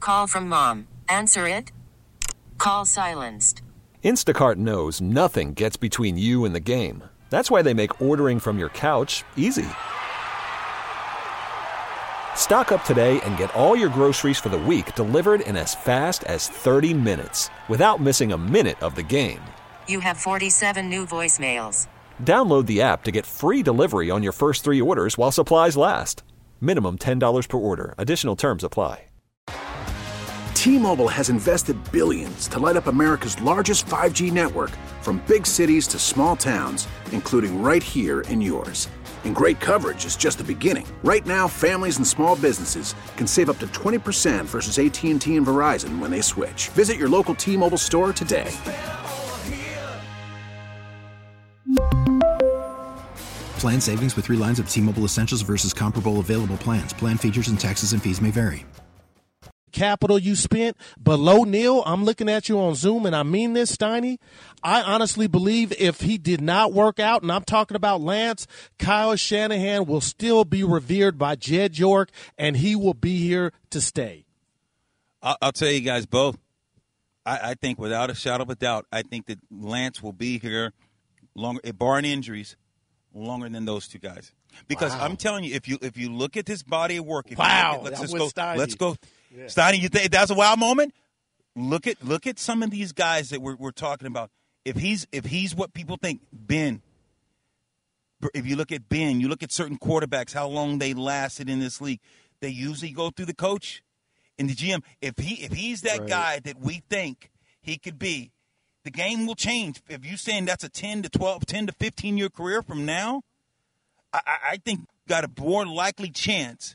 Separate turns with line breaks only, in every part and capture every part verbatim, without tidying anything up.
Call from mom. Answer it. Call silenced.
Instacart knows nothing gets between you and the game. That's why they make ordering from your couch easy. Stock up today and get all your groceries for the week delivered in as fast as thirty minutes without missing a minute of the game.
You have forty-seven new voicemails.
Download the app to get free delivery on your first three orders while supplies last. Minimum ten dollars per order. Additional terms apply.
T-Mobile has invested billions to light up America's largest five G network, from big cities to small towns, including right here in yours. And great coverage is just the beginning. Right now, families and small businesses can save up to twenty percent versus A T and T and Verizon when they switch. Visit your local T-Mobile store today.
Plan savings with three lines of T-Mobile Essentials versus comparable available plans. Plan features and taxes and fees may vary.
Capital you spent below nil. I'm looking at you on Zoom, and I mean this, Steiny. I honestly believe if he did not work out, and I'm talking about Lance, Kyle Shanahan will still be revered by Jed York, and he will be here to stay.
I'll, I'll tell you guys both. I, I think without a shadow of a doubt, I think that Lance will be here longer, barring injuries, longer than those two guys. Because wow. I'm telling you, if you if you look at this body of work, if
wow,
you look at, let's
that
just go.
Steiny.
Let's go.
Yeah.
Steiny, you think that's a wow moment? Look at look at some of these guys that we're we're talking about. If he's if he's what people think, Ben. If you look at Ben, you look at certain quarterbacks, how long they lasted in this league. They usually go through the coach and the G M. If he if he's that right. guy that we think he could be, the game will change. If you're saying that's a ten to twelve, ten to fifteen year career from now, I, I think got a more likely chance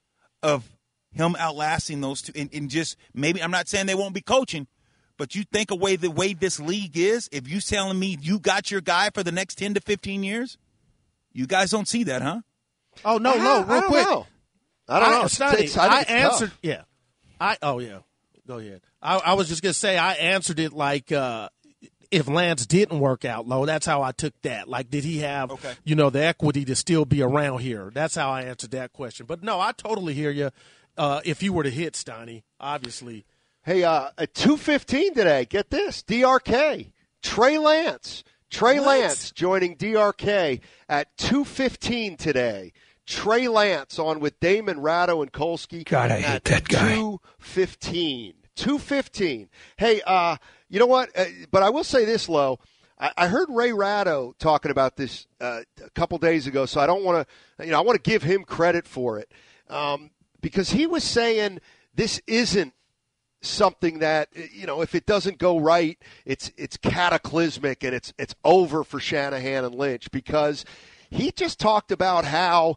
of him outlasting those two. And, and just maybe, I'm not saying they won't be coaching, but you think away the way this league is, if you telling me you got your guy for the next ten to fifteen years, you guys don't see that, huh?
Oh, no, no, real
I don't
quick.
Know. I don't
I,
know.
Steiny,
It's, I,
I
it's
answered,
tough.
yeah. I Oh, yeah. Go ahead. I, I was just going to say I answered it like uh, if Lance didn't work out, Lo, that's how I took that. Like, did he have, okay. you know, the equity to still be around here? That's how I answered that question. But, no, I totally hear you. Uh, if you were to hit, Steiny, obviously.
Hey, uh, at two fifteen today, get this, D R K, Trey Lance. Trey
what?
Lance joining D R K at two fifteen today. Trey Lance on with Damon Ratto and Kolsky.
God, I hate that guy.
two fifteen. two fifteen. Hey, uh, you know what? Uh, but I will say this, Lo. I, I heard Ray Ratto talking about this uh, a couple days ago, so I don't want to, you know, I want to give him credit for it. Um, because he was saying this isn't something that, you know, if it doesn't go right, it's it's cataclysmic and it's it's over for Shanahan and Lynch, because he just talked about how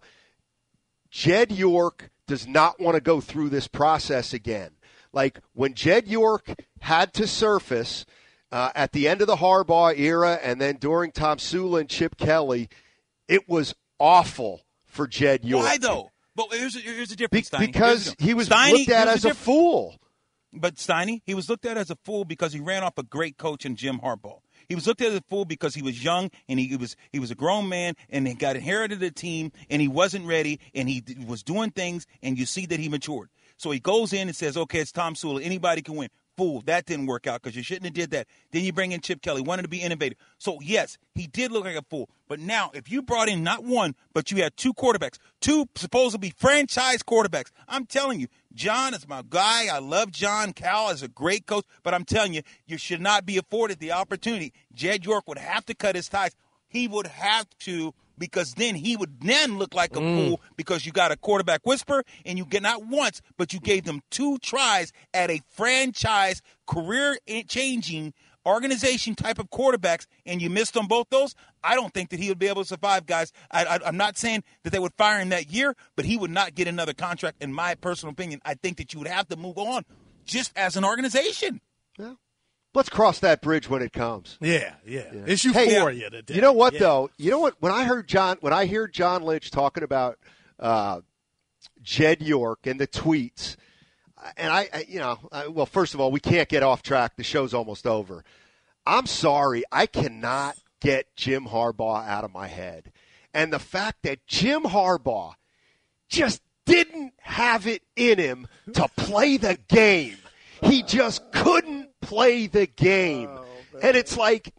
Jed York does not want to go through this process again. Like when Jed York had to surface uh, at the end of the Harbaugh era and then during Tom Sula and Chip Kelly, it was awful for Jed York.
Why though? But here's a, here's a difference,
Be-
Steiny.
Because he was
Steiny,
looked at as a, a fool.
But Steiny, he was looked at as a fool because he ran off a great coach in Jim Harbaugh. He was looked at as a fool because he was young and he was he was a grown man and he got inherited a team and he wasn't ready and he was doing things and you see that he matured. So he goes in and says, okay, it's Tom Sula. Anybody can win. Fool, that didn't work out because you shouldn't have did that. Then you bring in Chip Kelly, wanted to be innovative. So, yes, he did look like a fool. But now, if you brought in not one, but you had two quarterbacks, two supposedly franchise quarterbacks, I'm telling you, John is my guy. I love John. Cal is a great coach. But I'm telling you, you should not be afforded the opportunity. Jed York would have to cut his ties. He would have to, because then he would then look like a mm. fool because you got a quarterback whisperer and you get not once, but you gave them two tries at a franchise career-changing organization type of quarterbacks and you missed on both those. I don't think that he would be able to survive, guys. I, I, I'm not saying that they would fire him that year, but he would not get another contract, in my personal opinion. I think that you would have to move on just as an organization.
Yeah. Let's cross that bridge when it comes.
Yeah, yeah. yeah. It's euphoria
hey,
today.
You know what,
yeah.
though? You know what? When I heard John, when I hear John Lynch talking about uh, Jed York and the tweets, and I, I you know, I, well, first of all, we can't get off track. The show's almost over. I'm sorry. I cannot get Jim Harbaugh out of my head. And the fact that Jim Harbaugh just didn't have it in him to play the game. He just couldn't play the game. Oh, and it's like,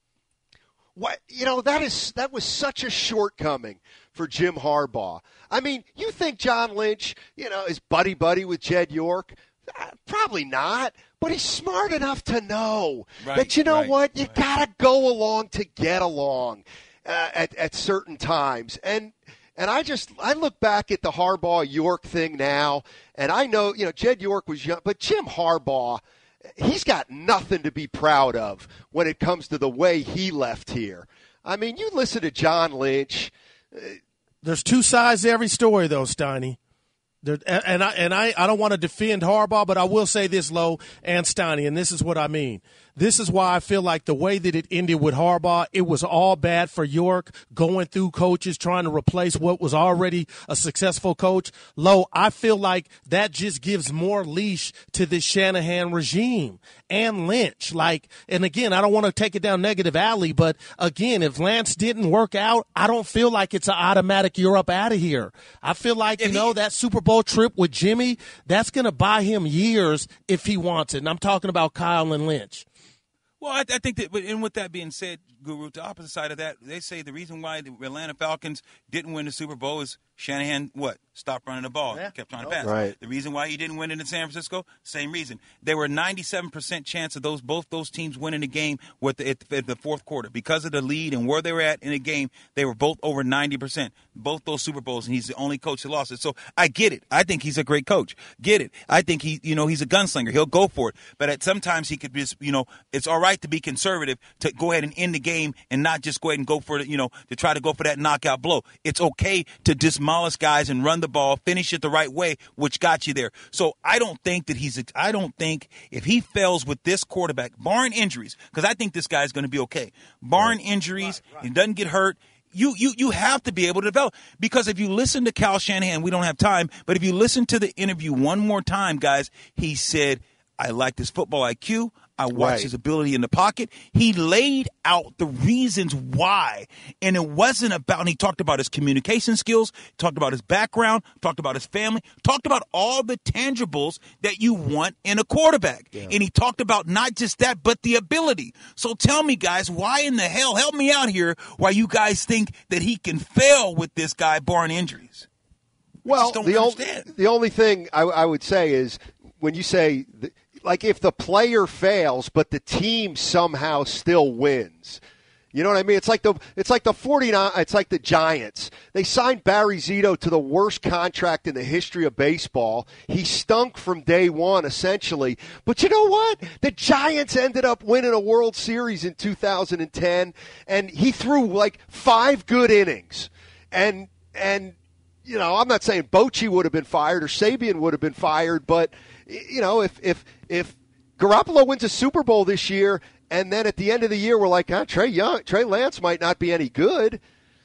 what, you know, that is that was such a shortcoming for Jim Harbaugh. I mean, you think John Lynch, you know, is buddy-buddy with Jed York? Uh, probably not. But he's smart enough to know right, that, you know right, what, you right. got to go along to get along uh, at, at certain times. And and I just, I look back at the Harbaugh-York thing now, and I know, you know, Jed York was young, but Jim Harbaugh, he's got nothing to be proud of when it comes to the way he left here. I mean, you listen to John Lynch. Uh,
There's two sides to every story, though, Steiny. There, and I and I, I don't want to defend Harbaugh, but I will say this, Lowe and Steiny, and this is what I mean. This is why I feel like the way that it ended with Harbaugh, it was all bad for York, going through coaches, trying to replace what was already a successful coach. Lowe, I feel like that just gives more leash to this Shanahan regime and Lynch. Like, and again, I don't want to take it down negative alley, but again, if Lance didn't work out, I don't feel like it's an automatic you're up out of here. I feel like, you know, that Super Bowl trip with Jimmy, that's going to buy him years if he wants it. And I'm talking about Kyle and Lynch.
Well, I, I think that, and with that being said, Guru, the opposite side of that, they say the reason why the Atlanta Falcons didn't win the Super Bowl is Shanahan, what? Stopped running the ball. Yeah. Kept trying to pass.
Right.
The reason why he didn't win it in San Francisco, same reason. There were ninety-seven percent chance of those both those teams winning the game with the, at, at the fourth quarter. Because of the lead and where they were at in the game, they were both over ninety percent. Both those Super Bowls, and he's the only coach that lost it. So I get it. I think he's a great coach. Get it. I think he, you know, he's a gunslinger. He'll go for it. But at sometimes he could just, you know, it's all right to be conservative, to go ahead and end the game and not just go ahead and go for it, you know, to try to go for that knockout blow. It's okay to demolish guys and run the ball, finish it the right way, which got you there. So I don't think that he's, I don't think if he fails with this quarterback, barring injuries, because I think this guy's going to be okay. Barring injuries, right, right. He doesn't get hurt. You, you you have to be able to develop. Because if you listen to Kyle Shanahan, we don't have time, but if you listen to the interview one more time, guys, he said, I liked his football I Q. I watched right. his ability in the pocket. He laid out the reasons why. And it wasn't about, and he talked about his communication skills, talked about his background, talked about his family, talked about all the tangibles that you want in a quarterback. Yeah. And he talked about not just that, but the ability. So tell me, guys, why in the hell, help me out here, why you guys think that he can fail with this guy barring injuries?
Well, the, ol- the only thing I, I would say is when you say the, like if the player fails, but the team somehow still wins. You know what I mean? It's like the it's like the forty-nine. It's like the Giants. They signed Barry Zito to the worst contract in the history of baseball. He stunk from day one, essentially. But you know what? The Giants ended up winning a World Series in two thousand ten, and he threw like five good innings. And and you know, I'm not saying Bochy would have been fired or Sabian would have been fired, but you know, if if if Garoppolo wins a Super Bowl this year, and then at the end of the year we're like, ah, Trey Young, Trey Lance might not be any good.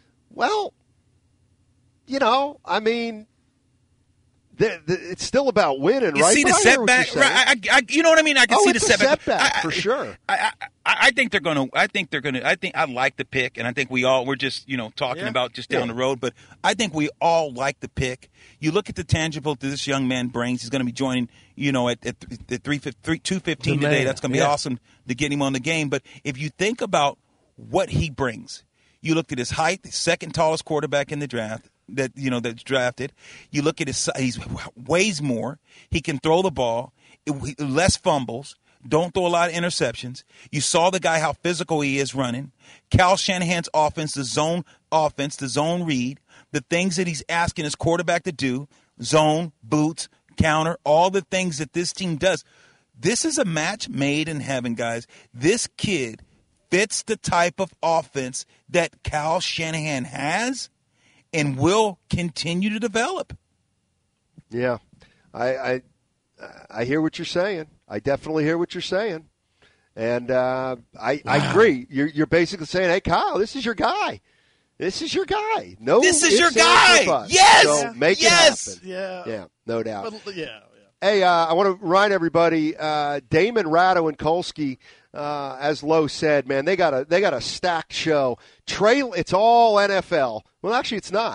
Well, you know, I mean, the, the, it's still about winning,
you
right?
See
but
the setback, right? I, I, you know what I mean? I can
oh,
see
it's
the
a
setback,
setback
I,
for
I,
sure.
I, I, I think they're going to. I think they're going to. I think I like the pick, and I think we all we're just you know talking
yeah.
about just down
yeah.
the road. But I think we all like the pick. You look at the tangible that this young man brings. He's going to be joining, you know, at at, at three, three, two fifteen today. Man. That's going to be
yeah.
awesome to get him on the game. But if you think about what he brings, you looked at his height, the second tallest quarterback in the draft. That you know that's drafted. You look at his he weighs more. He can throw the ball, it, less fumbles. Don't throw a lot of interceptions. You saw the guy how physical he is running. Cal Shanahan's offense, the zone offense, the zone read, the things that he's asking his quarterback to do, zone, boots, counter, all the things that this team does. This is a match made in heaven, guys. This kid fits the type of offense that Cal Shanahan has and will continue to develop.
Yeah, I, I I hear what you're saying. I definitely hear what you're saying, and uh, I, wow. I agree. You're you're basically saying, hey, Kyle, this is your guy. This is your guy. No,
this is your guy. Yes,
so make
yes.
it happen.
Yeah,
yeah, no doubt.
But, yeah, yeah.
Hey, uh, I want to remind everybody, uh, Damon Ratto and Kolsky, uh, as Lowe said, man, they got a they got a stacked show. Trey, it's all N F L. Well, actually, it's not.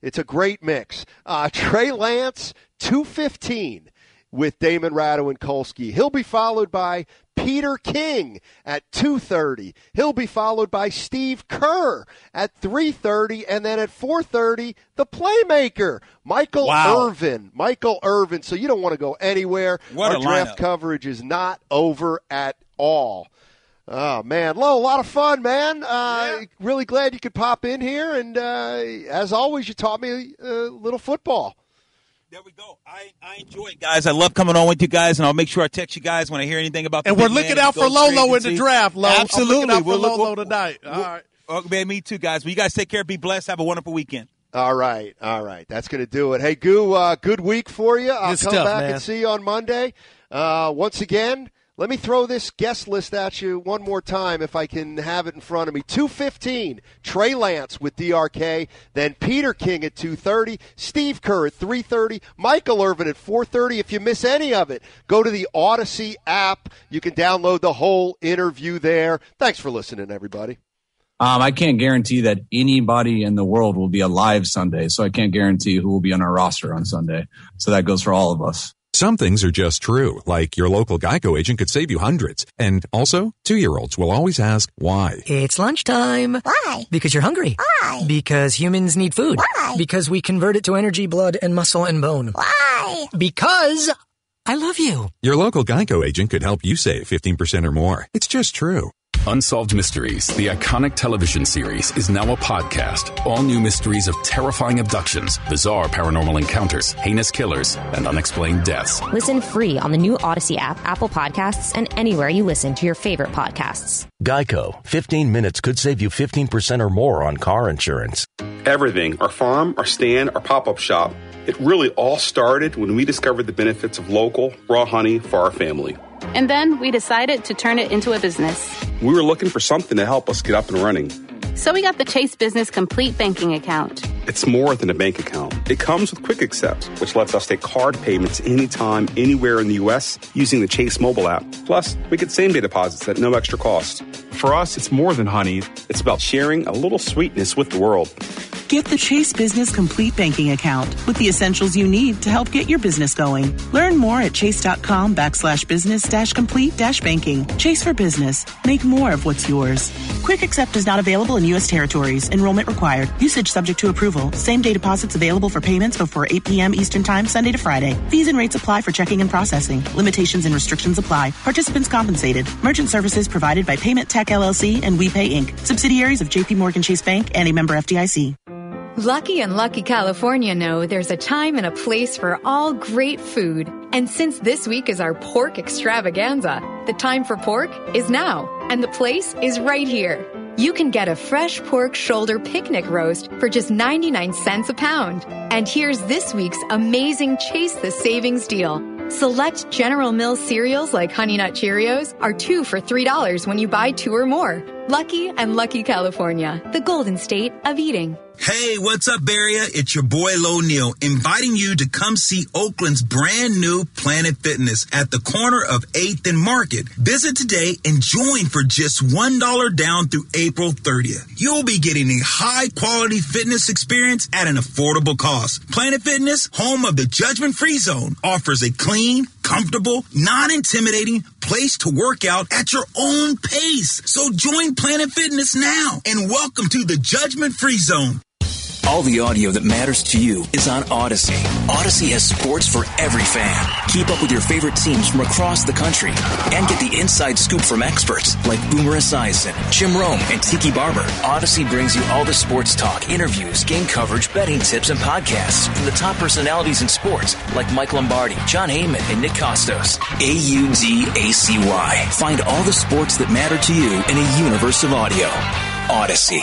It's a great mix. Uh, Trey Lance, two fifteen with Damon Ratto and Kolsky. He'll be followed by Peter King at two thirty. He'll be followed by Steve Kerr at three thirty. And then at four thirty, the playmaker, Michael
Wow.
Irvin. Michael Irvin. So you don't want to go anywhere.
What
Our
a
draft
lineup.
coverage is not over at all. Oh, man. Lo, a lot of fun, man. Uh,
Yeah.
Really glad you could pop in here. And uh, as always, you taught me a little football.
There we go. I, I enjoy it, guys. I love coming on with you guys, and I'll make sure I text you guys when I hear anything about the
And we're
big
looking
man
out
who
for
goes free
Lolo in the
agency.
draft, Lo.
Absolutely.
I'm looking out for
We'll look-
Lolo
we'll-
tonight. All
we'll-
right.
Oh, man, me too, guys. Well, you guys take care. Be blessed. Have a wonderful weekend.
All right, all right. That's going to do it. Hey, Goo, uh, good week for you. I'll
Good
come
stuff,
back
man.
and see you on Monday. Uh, once again, let me throw this guest list at you one more time if I can have it in front of me. two fifteen, Trey Lance with D R K, then Peter King at two thirty, Steve Kerr at three thirty, Michael Irvin at four thirty. If you miss any of it, go to the Odyssey app. You can download the whole interview there. Thanks for listening, everybody.
Um, I can't guarantee that anybody in the world will be alive Sunday, so I can't guarantee who will be on our roster on Sunday. So that goes for all of us.
Some things are just true, like your local Geico agent could save you hundreds. And also, two-year-olds will always ask, why?
It's lunchtime.
Why?
Because you're hungry.
Why?
Because humans need food.
Why?
Because we convert it to energy, blood, and muscle and bone.
Why?
Because I love you.
Your local Geico agent could help you save fifteen percent or more. It's just true.
Unsolved Mysteries, the iconic television series, is now a podcast. All new mysteries of terrifying abductions, bizarre paranormal encounters, heinous killers, and unexplained deaths.
Listen free on the new Odyssey app, Apple Podcasts, and anywhere you listen to your favorite podcasts.
Geico. fifteen minutes could save you fifteen percent or more on car insurance.
Everything, our farm, our stand, our pop-up shop, it really all started when we discovered the benefits of local, raw honey for our family.
And then we decided to turn it into a business.
We were looking for something to help us get up and running.
So we got the Chase Business Complete Banking Account.
It's more than a bank account. It comes with Quick Accept, which lets us take card payments anytime, anywhere in the U S using the Chase mobile app. Plus, we get same-day deposits at no extra cost. For us, it's more than honey. It's about sharing a little sweetness with the world.
Get the Chase Business Complete Banking Account with the essentials you need to help get your business going. Learn more at chase.com backslash business dash complete dash banking. Chase for business. Make more of what's yours. Quick Accept is not available in U S territories. Enrollment required. Usage subject to approval. Same-day deposits available for payments before eight p.m. Eastern Time, Sunday to Friday. Fees and rates apply for checking and processing. Limitations and restrictions apply. Participants compensated. Merchant services provided by Payment Tech L L C and WePay Incorporated. Subsidiaries of J P Morgan Chase Bank and a member F D I C.
Lucky and Lucky California know there's a time and a place for all great food. And since this week is our pork extravaganza, the time for pork is now. And the place is right here. You can get a fresh pork shoulder picnic roast for just ninety-nine cents a pound. And here's this week's amazing Chase the Savings deal. Select General Mills cereals like Honey Nut Cheerios are two for three dollars when you buy two or more. Lucky and Lucky California, the golden state of eating.
Hey, what's up, Bay Area? It's your boy, Lo Neal, inviting you to come see Oakland's brand new Planet Fitness at the corner of eighth and Market. Visit today and join for just one dollar down through April thirtieth. You'll be getting a high-quality fitness experience at an affordable cost. Planet Fitness, home of the judgment-free zone, offers a clean, comfortable, non-intimidating place to work out at your own pace. So join Planet Fitness now and welcome to the judgment-free zone.
All the audio that matters to you is on Odyssey. Odyssey has sports for every fan. Keep up with your favorite teams from across the country and get the inside scoop from experts like Boomer Esiason, Jim Rome, and Tiki Barber. Odyssey brings you all the sports talk, interviews, game coverage, betting tips, and podcasts from the top personalities in sports like Mike Lombardi, John Heyman, and Nick Costos. A U D A C Y. Find all the sports that matter to you in a universe of audio. Odyssey.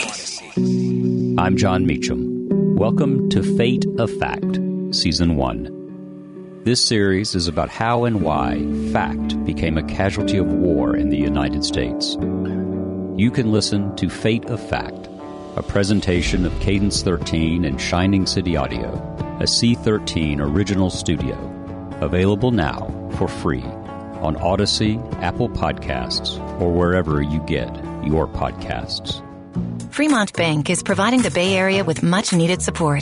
I'm John Meacham. Welcome to Fate of Fact, Season one. This series is about how and why fact became a casualty of war in the United States. You can listen to Fate of Fact, a presentation of Cadence thirteen and Shining City Audio, a C thirteen original studio, available now for free on Odyssey, Apple Podcasts, or wherever you get your podcasts.
Fremont Bank is providing the Bay Area with much-needed support.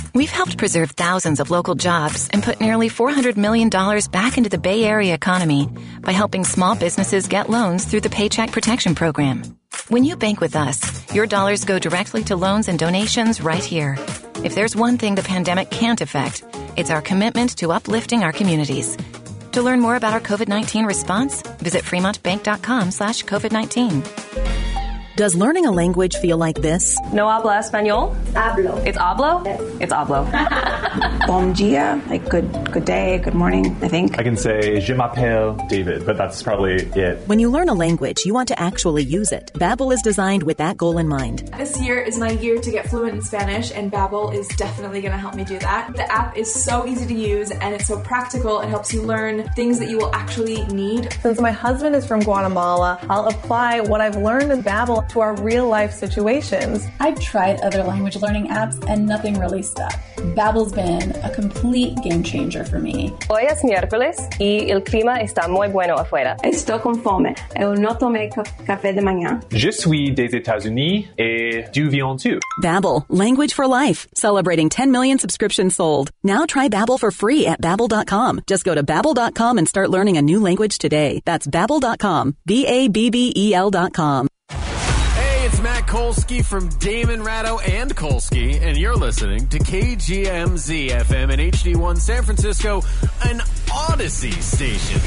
We've helped preserve thousands of local jobs and put nearly four hundred million dollars back into the Bay Area economy by helping small businesses get loans through the Paycheck Protection Program. When you bank with us, your dollars go directly to loans and donations right here. If there's one thing the pandemic can't affect, it's our commitment to uplifting our communities. To learn more about our COVID nineteen response, visit fremontbank.com slash COVID-19.
Does learning a language feel like this?
No habla español? Hablo. It's hablo? Yes. It's hablo.
Bon dia, like good good day, good morning, I think.
I can say, je m'appelle David, but that's probably it.
When you learn a language, you want to actually use it. Babbel is designed with that goal in mind.
This year is my year to get fluent in Spanish, and Babbel is definitely going to help me do that. The app is so easy to use, and it's so practical. It helps you learn things that you will actually need.
Since my husband is from Guatemala, I'll apply what I've learned in Babbel to our real-life situations.
I've tried other language learning apps and nothing really stuck. Babbel's been a complete game changer for me.
Hoy es miércoles y el clima está muy bueno afuera.
Estoy con fome. Eu no tomé café de mañana.
Je suis des États-Unis et du viens tu.
Babbel, language for life. Celebrating ten million subscriptions sold. Now try Babbel for free at babbel dot com. Just go to babbel dot com and start learning a new language today. That's babbel dot com. B A B B E L dot com.
It's Matt Kolsky from Damon Ratto and Kolsky, and you're listening to K G M Z F M and H D one San Francisco, an Odyssey station.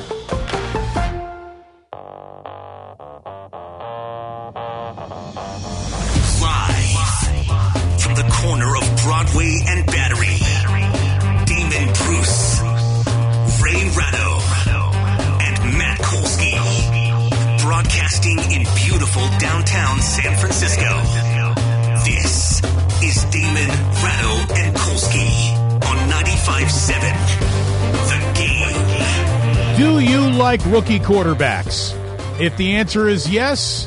Live from the corner of Broadway and Battery, Damon Bruce, Ray Ratto, and Matt Kolsky. Broadcasting in beautiful downtown San Francisco. This is Damon Ratto and Kolsky on ninety-five point seven The Game.
Do you like rookie quarterbacks? If the answer is yes,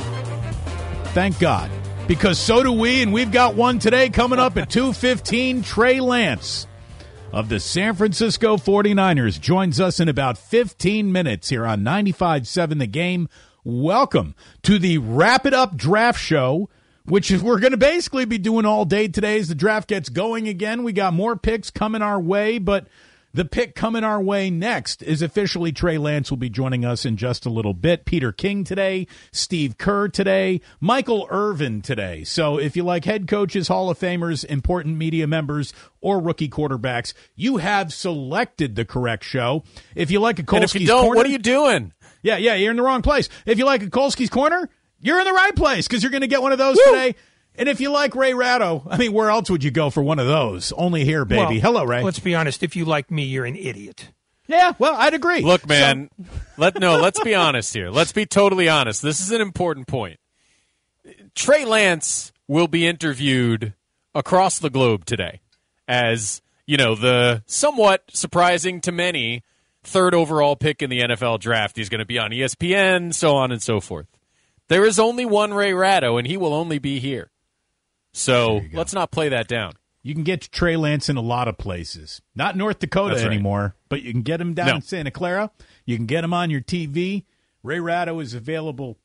thank God. Because so do we, and we've got one today coming up at two fifteen. Trey Lance of the San Francisco forty-niners joins us in about fifteen minutes here on ninety-five point seven The Game. Welcome to the Wrap It Up Draft Show, which is we're going to basically be doing all day today as the draft gets going again. We got more picks coming our way, but the pick coming our way next is officially Trey Lance will be joining us in just a little bit. Peter King today, Steve Kerr today, Michael Irvin today. So if you like head coaches, Hall of Famers, important media members, or rookie quarterbacks, you have selected the correct show. If you like a Kolsky's
and if you don't,
Corner,
what are you doing?
Yeah, yeah, you're in the wrong place. If you like a Kolsky's Corner, you're in the right place because you're going to get one of those Woo! today. And if you like Ray Ratto, I mean, where else would you go for one of those? Only here, baby.
Well,
Hello, Ray.
Let's be honest. If you like me, you're an idiot.
Yeah, well, I'd agree.
Look, man, so. let no, let's be honest here. Let's be totally honest. This is an important point. Trey Lance will be interviewed across the globe today as, you know, the somewhat surprising to many third overall pick in the N F L draft. He's going to be on E S P N, so on and so forth. There is only one Ray Ratto, and he will only be here. So let's not play that down.
You can get Trey Lance in a lot of places. Not North Dakota right. anymore, but you can get him down no. in Santa Clara. You can get him on your T V. Ray Ratto is available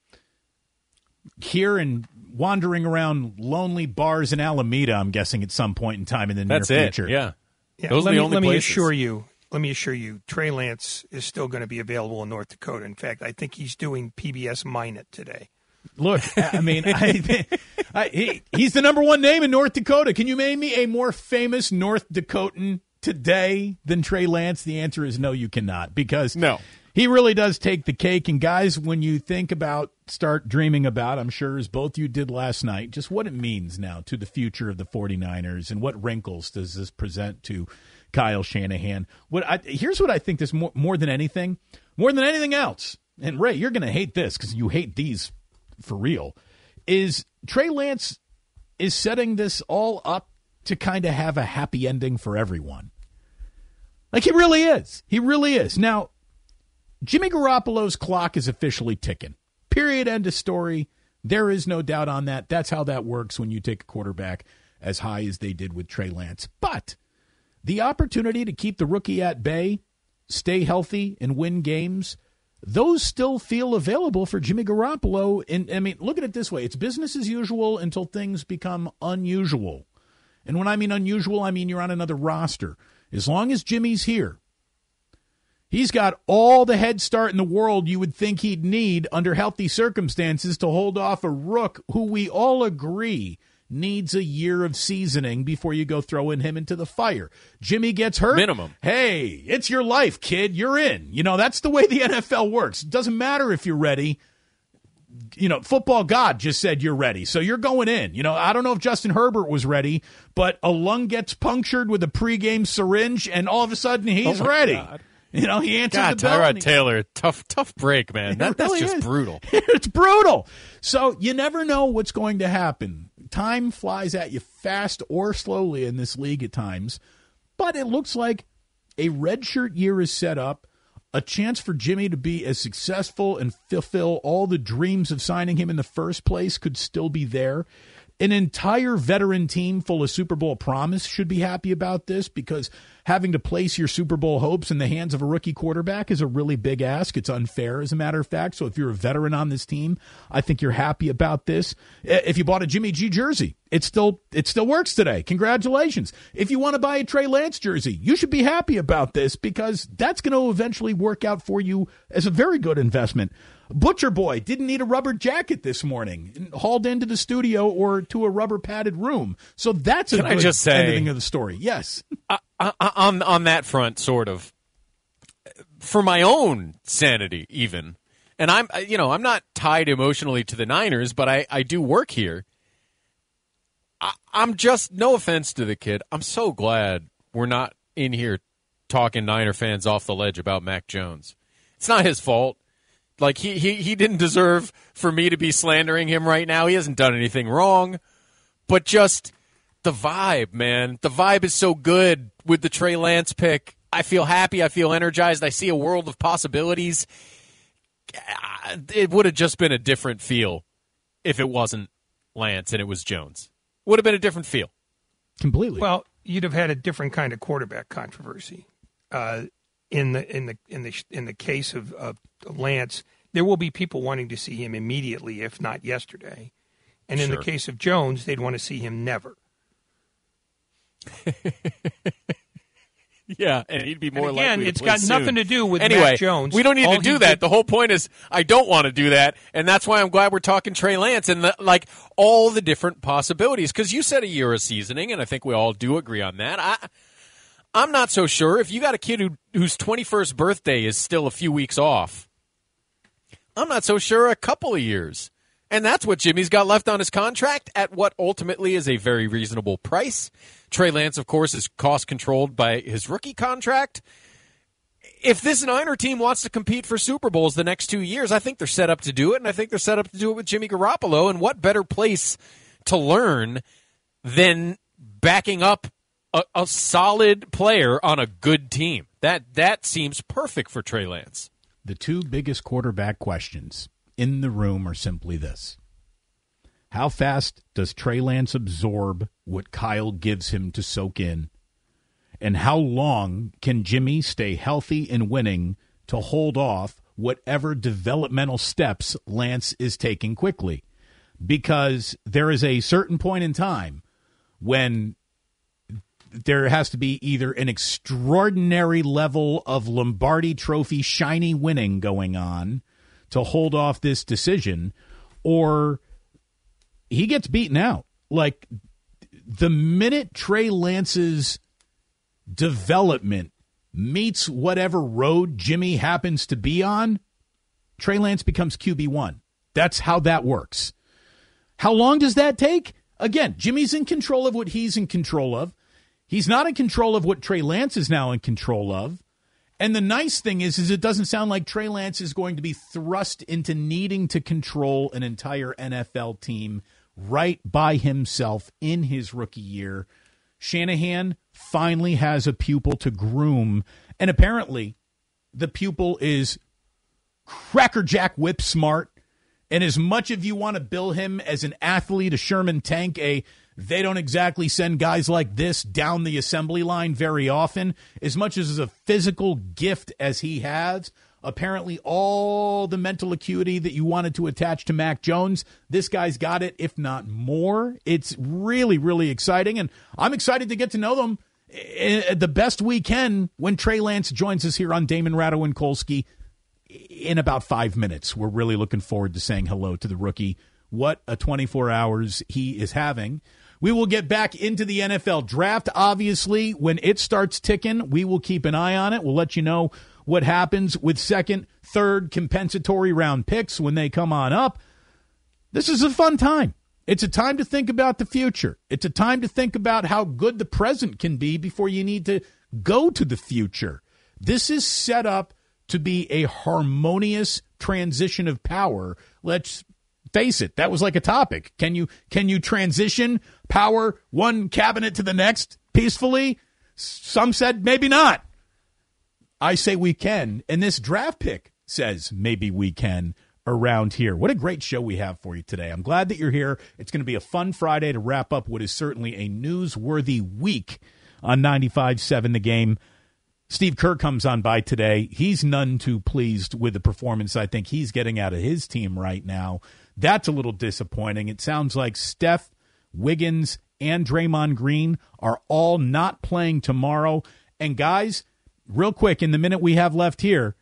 here and wandering around lonely bars in Alameda, I'm guessing, at some point in time in the
That's
near
it.
future.
Yeah.
yeah
Those
let
are the
me,
only
let
places.
me assure you, let me assure you, Trey Lance is still going to be available in North Dakota. In fact, I think he's doing P B S Minot today.
Look, I mean, I, I, he, he's the number one name in North Dakota. Can you name me a more famous North Dakotan today than Trey Lance? The answer is no, you cannot, because
no.
he really does take the cake. And, guys, when you think about, start dreaming about, I'm sure as both you did last night, just what it means now to the future of the forty-niners and what wrinkles does this present to Kyle Shanahan. What I, here's what I think this more, more than anything, more than anything else, and, Ray, you're going to hate this because you hate these for real, is Trey Lance is setting this all up to kind of have a happy ending for everyone. Like, he really is. He really is. Now, Jimmy Garoppolo's clock is officially ticking. Period. End of story. There is no doubt on that. That's how that works when you take a quarterback as high as they did with Trey Lance. But the opportunity to keep the rookie at bay, stay healthy, and win games, those still feel available for Jimmy Garoppolo. And I mean, look at it this way. It's business as usual until things become unusual. And when I mean unusual, I mean you're on another roster. As long as Jimmy's here, he's got all the head start in the world you would think he'd need under healthy circumstances to hold off a rook who we all agree needs a year of seasoning before you go throwing him into the fire. Jimmy gets hurt.
Minimum.
Hey, it's your life, kid. You're in. You know, that's the way the N F L works. It doesn't matter if you're ready. You know, football God just said you're ready, so you're going in. You know, I don't know if Justin Herbert was ready, but a lung gets punctured with a pregame syringe, and all of a sudden he's
oh
ready.
God.
You know, he answers
God,
the bell.
Tyrod Taylor, tough, tough break, man. That,
really
that's just
is.
brutal.
It's brutal. So you never know what's going to happen. Time flies at you fast or slowly in this league at times, but it looks like a redshirt year is set up. A chance for Jimmy to be as successful and fulfill all the dreams of signing him in the first place could still be there. An entire veteran team full of Super Bowl promise should be happy about this, because having to place your Super Bowl hopes in the hands of a rookie quarterback is a really big ask. It's unfair, as a matter of fact. So if you're a veteran on this team, I think you're happy about this. If you bought a Jimmy G jersey, it still it still works today. Congratulations. If you want to buy a Trey Lance jersey, you should be happy about this, because that's going to eventually work out for you as a very good investment. Butcher Boy didn't need a rubber jacket this morning, hauled into the studio or to a rubber padded room. So that's a
Can
good
I just say,
ending of the story. Yes.
I, I, on on that front, sort of, for my own sanity, even, and I'm you know I'm not tied emotionally to the Niners, but I, I do work here. I, I'm just, no offense to the kid, I'm so glad we're not in here talking Niner fans off the ledge about Mac Jones. It's not his fault. Like, he, he, he didn't deserve for me to be slandering him right now. He hasn't done anything wrong. But just the vibe, man. The vibe is so good with the Trey Lance pick. I feel happy. I feel energized. I see a world of possibilities. It would have just been a different feel if it wasn't Lance and it was Jones. Would have been a different feel.
Completely.
Well, you'd have had a different kind of quarterback controversy. Uh, in the in the in the in the case of, of Lance, there will be people wanting to see him immediately, if not yesterday. And in
Sure.
the case of Jones, they'd want to see him never.
Yeah, and he'd be more
And again,
likely to
it's
play
got
soon.
nothing to do with
anyway,
Mac Jones.
We don't need
All
to do
he
that.
did-
The whole point is I don't want to do that, and that's why I'm glad we're talking Trey Lance and the, like all the different possibilities. Because you said a year of seasoning, and I think we all do agree on that. I, I'm not so sure. If you got a kid who whose twenty-first birthday is still a few weeks off, I'm not so sure a couple of years. And that's what Jimmy's got left on his contract at what ultimately is a very reasonable price. Trey Lance, of course, is cost-controlled by his rookie contract. If this Niner team wants to compete for Super Bowls the next two years, I think they're set up to do it, and I think they're set up to do it with Jimmy Garoppolo. And what better place to learn than backing up a, a solid player on a good team? That that seems perfect for Trey Lance.
The two biggest quarterback questions in the room are simply this. How fast does Trey Lance absorb what Kyle gives him to soak in? And how long can Jimmy stay healthy and winning to hold off whatever developmental steps Lance is taking quickly? Because there is a certain point in time when there has to be either an extraordinary level of Lombardi Trophy shiny winning going on to hold off this decision, or he gets beaten out. Like, the minute Trey Lance's development meets whatever road Jimmy happens to be on, Trey Lance becomes Q B one. That's how that works. How long does that take? Again, Jimmy's in control of what he's in control of. He's not in control of what Trey Lance is now in control of. And the nice thing is, is it doesn't sound like Trey Lance is going to be thrust into needing to control an entire N F L team right by himself in his rookie year. Shanahan finally has a pupil to groom, and apparently the pupil is crackerjack whip smart. And as much as you want to bill him as an athlete, a Sherman tank, a they don't exactly send guys like this down the assembly line very often, as much as a physical gift as he has, Apparently, all the mental acuity that you wanted to attach to Mac Jones, this guy's got it, if not more. It's really, really exciting, and I'm excited to get to know them the best we can when Trey Lance joins us here on Damon Ratto and Kolsky in about five minutes. We're really looking forward to saying hello to the rookie. What a twenty-four hours he is having. We will get back into the N F L draft, obviously. When it starts ticking, we will keep an eye on it. We'll let you know what happens with second, third compensatory round picks when they come on up. This is a fun time. It's a time to think about the future. It's a time to think about how good the present can be before you need to go to the future. This is set up to be a harmonious transition of power. Let's face it, that was like a topic. Can you can you transition power one cabinet to the next peacefully? Some said maybe not. I say we can, and this draft pick says maybe we can around here. What a great show we have for you today. I'm glad that you're here. It's going to be a fun Friday to wrap up what is certainly a newsworthy week on ninety-five seven The Game. Steve Kerr comes on by today. He's none too pleased with the performance I think he's getting out of his team right now. That's a little disappointing. It sounds like Steph, Wiggins, and Draymond Green are all not playing tomorrow. And guys, real quick, in the minute we have left here,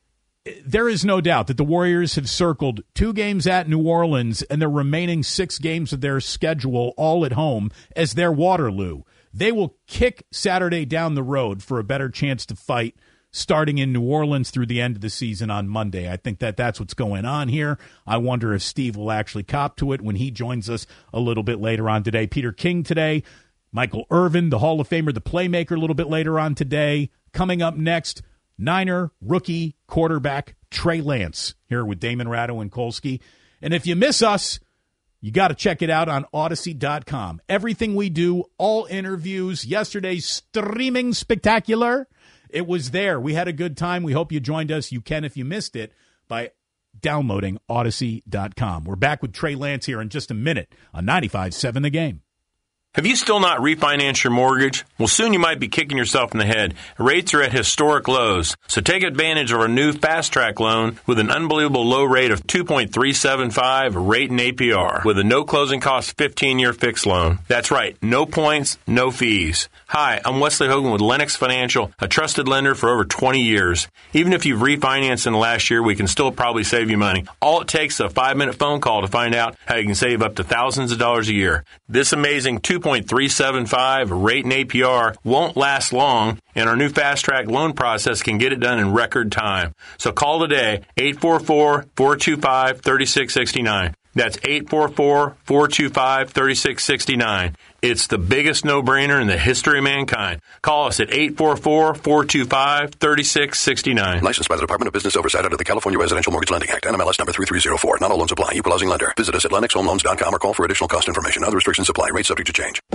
there is no doubt that the Warriors have circled two games at New Orleans and the remaining six games of their schedule all at home as their Waterloo. They will kick Saturday down the road for a better chance to fight starting in New Orleans through the end of the season on Monday. I think that that's what's going on here. I wonder if Steve will actually cop to it when he joins us a little bit later on today. Peter King today, Michael Irvin, the Hall of Famer, the playmaker, a little bit later on today. Coming up next, Niner rookie quarterback Trey Lance here with Damon Ratto and Kolsky. And if you miss us, you got to check it out on Odyssey dot com. Everything we do, all interviews, yesterday's streaming spectacular, it was there. We had a good time. We hope you joined us. You can, if you missed it, by downloading Odyssey dot com. We're back with Trey Lance here in just a minute on ninety-five seven The Game.
Have you still not refinanced your mortgage? Well, soon you might be kicking yourself in the head. Rates are at historic lows. So take advantage of our new Fast Track loan with an unbelievable low rate of two point three seven five rate and A P R with a no closing cost fifteen-year fixed loan. That's right. No points, no fees. Hi, I'm Wesley Hogan with Lennox Financial, a trusted lender for over twenty years. Even if you've refinanced in the last year, we can still probably save you money. All it takes is a five-minute phone call to find out how you can save up to thousands of dollars a year. This amazing two point three seven five rate and A P R won't last long, and our new Fast Track loan process can get it done in record time. So call today, eight four four, four two five, three six six nine. That's eight four four, four two five, three six six nine. It's the biggest no-brainer in the history of mankind. Call us at eight four four, four two five, three six six nine.
Licensed by the Department of Business Oversight under the California Residential Mortgage Lending Act, N M L S number three three zero four. Not all loans apply. Equal housing lender. Visit us at lennox home loans dot com or call for additional cost information. Other restrictions apply. Rates subject to change.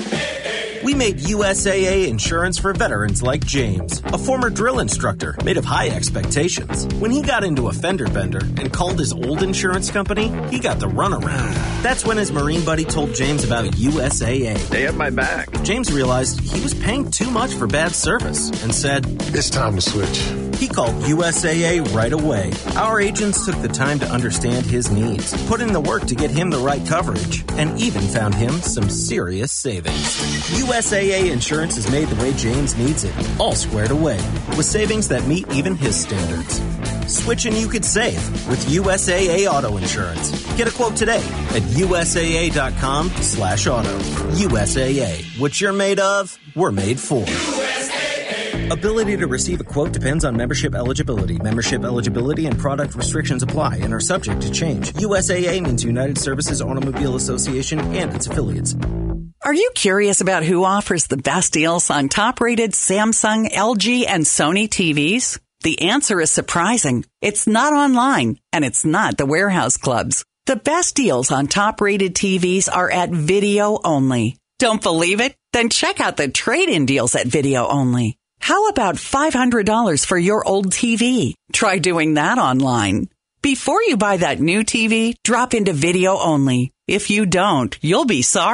We made U S A A insurance for veterans like James, a former drill instructor made of high expectations. When he got into a fender bender and called his old insurance company, he got the runaround. That's when his Marine buddy told James about U S A A.
They have my back.
James realized he was paying too much for bad service and said,
"It's time to switch."
He called U S A A right away. Our agents took the time to understand his needs, put in the work to get him the right coverage, and even found him some serious savings. U S A A insurance is made the way James needs it, all squared away, with savings that meet even his standards. Switch and you could save with U S A A Auto Insurance. Get a quote today at U S A A dot com slash auto. U S A A. What you're made of, we're made for. Ability to receive a quote depends on membership eligibility. Membership eligibility and product restrictions apply and are subject to change. U S A A means United Services Automobile Association and its affiliates.
Are you curious about who offers the best deals on top-rated Samsung, L G, and Sony T Vs? The answer is surprising. It's not online, and it's not the warehouse clubs. The best deals on top-rated T Vs are at Video Only. Don't believe it? Then check out the trade-in deals at Video Only. How about five hundred dollars for your old T V? Try doing that online. Before you buy that new T V, drop into Video Only. If you don't, you'll be sorry.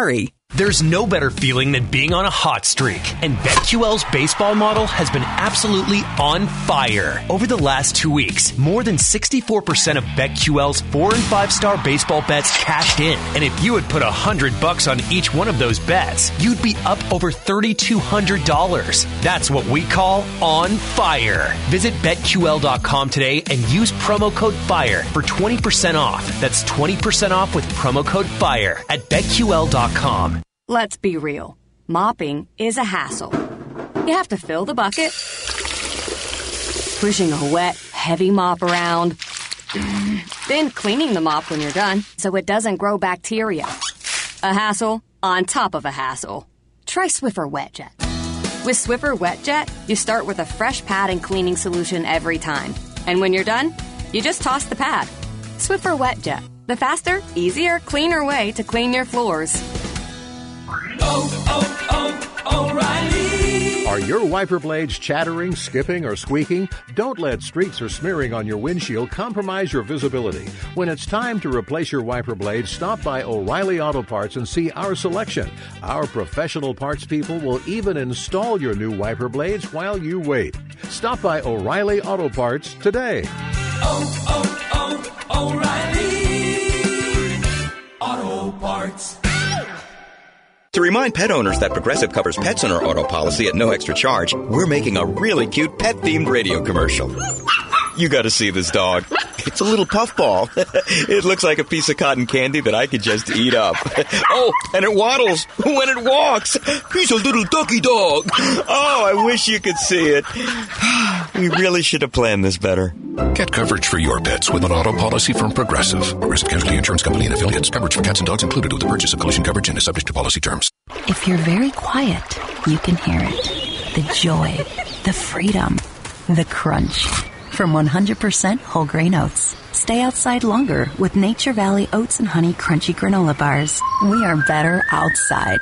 There's no better feeling than being on a hot streak, and BetQL's baseball model has been absolutely on fire. Over the last two weeks, more than sixty-four percent of BetQL's four and five star baseball bets cashed in, and if you had put a hundred bucks on each one of those bets, you'd be up over thirty-two hundred dollars. That's what we call on fire. Visit Bet Q L dot com today and use promo code FIRE for twenty percent off. That's twenty percent off with promo code FIRE at Bet Q L dot com.
Let's be real. Mopping is a hassle. You have to fill the bucket, pushing a wet, heavy mop around, then cleaning the mop when you're done so it doesn't grow bacteria. A hassle on top of a hassle. Try Swiffer WetJet. With Swiffer WetJet, you start with a fresh pad and cleaning solution every time. And when you're done, you just toss the pad. Swiffer WetJet. The faster, easier, cleaner way to clean your floors.
Oh, oh, oh, O'Reilly.
Are your wiper blades chattering, skipping, or squeaking? Don't let streaks or smearing on your windshield compromise your visibility. When it's time to replace your wiper blades, stop by O'Reilly Auto Parts and see our selection. Our professional parts people will even install your new wiper blades while you wait. Stop by O'Reilly Auto Parts today.
Oh, oh, oh, O'Reilly Auto Parts.
To remind pet owners that Progressive covers pets on our auto policy at no extra charge, we're making a really cute pet-themed radio commercial. You gotta see this dog. It's a little puffball. It looks like a piece of cotton candy that I could just eat up. Oh, and it waddles when it walks. He's a little ducky dog. Oh, I wish you could see it. We really should have planned this better.
Get coverage for your pets with an auto policy from Progressive. Progressive Casualty Insurance Company and affiliates. Coverage for cats and dogs included with the purchase of collision coverage and is subject to policy terms.
If you're very quiet, you can hear it. The joy, the freedom, the crunch. From one hundred percent whole grain oats. Stay outside longer with Nature Valley Oats and Honey Crunchy Granola Bars. We are better outside.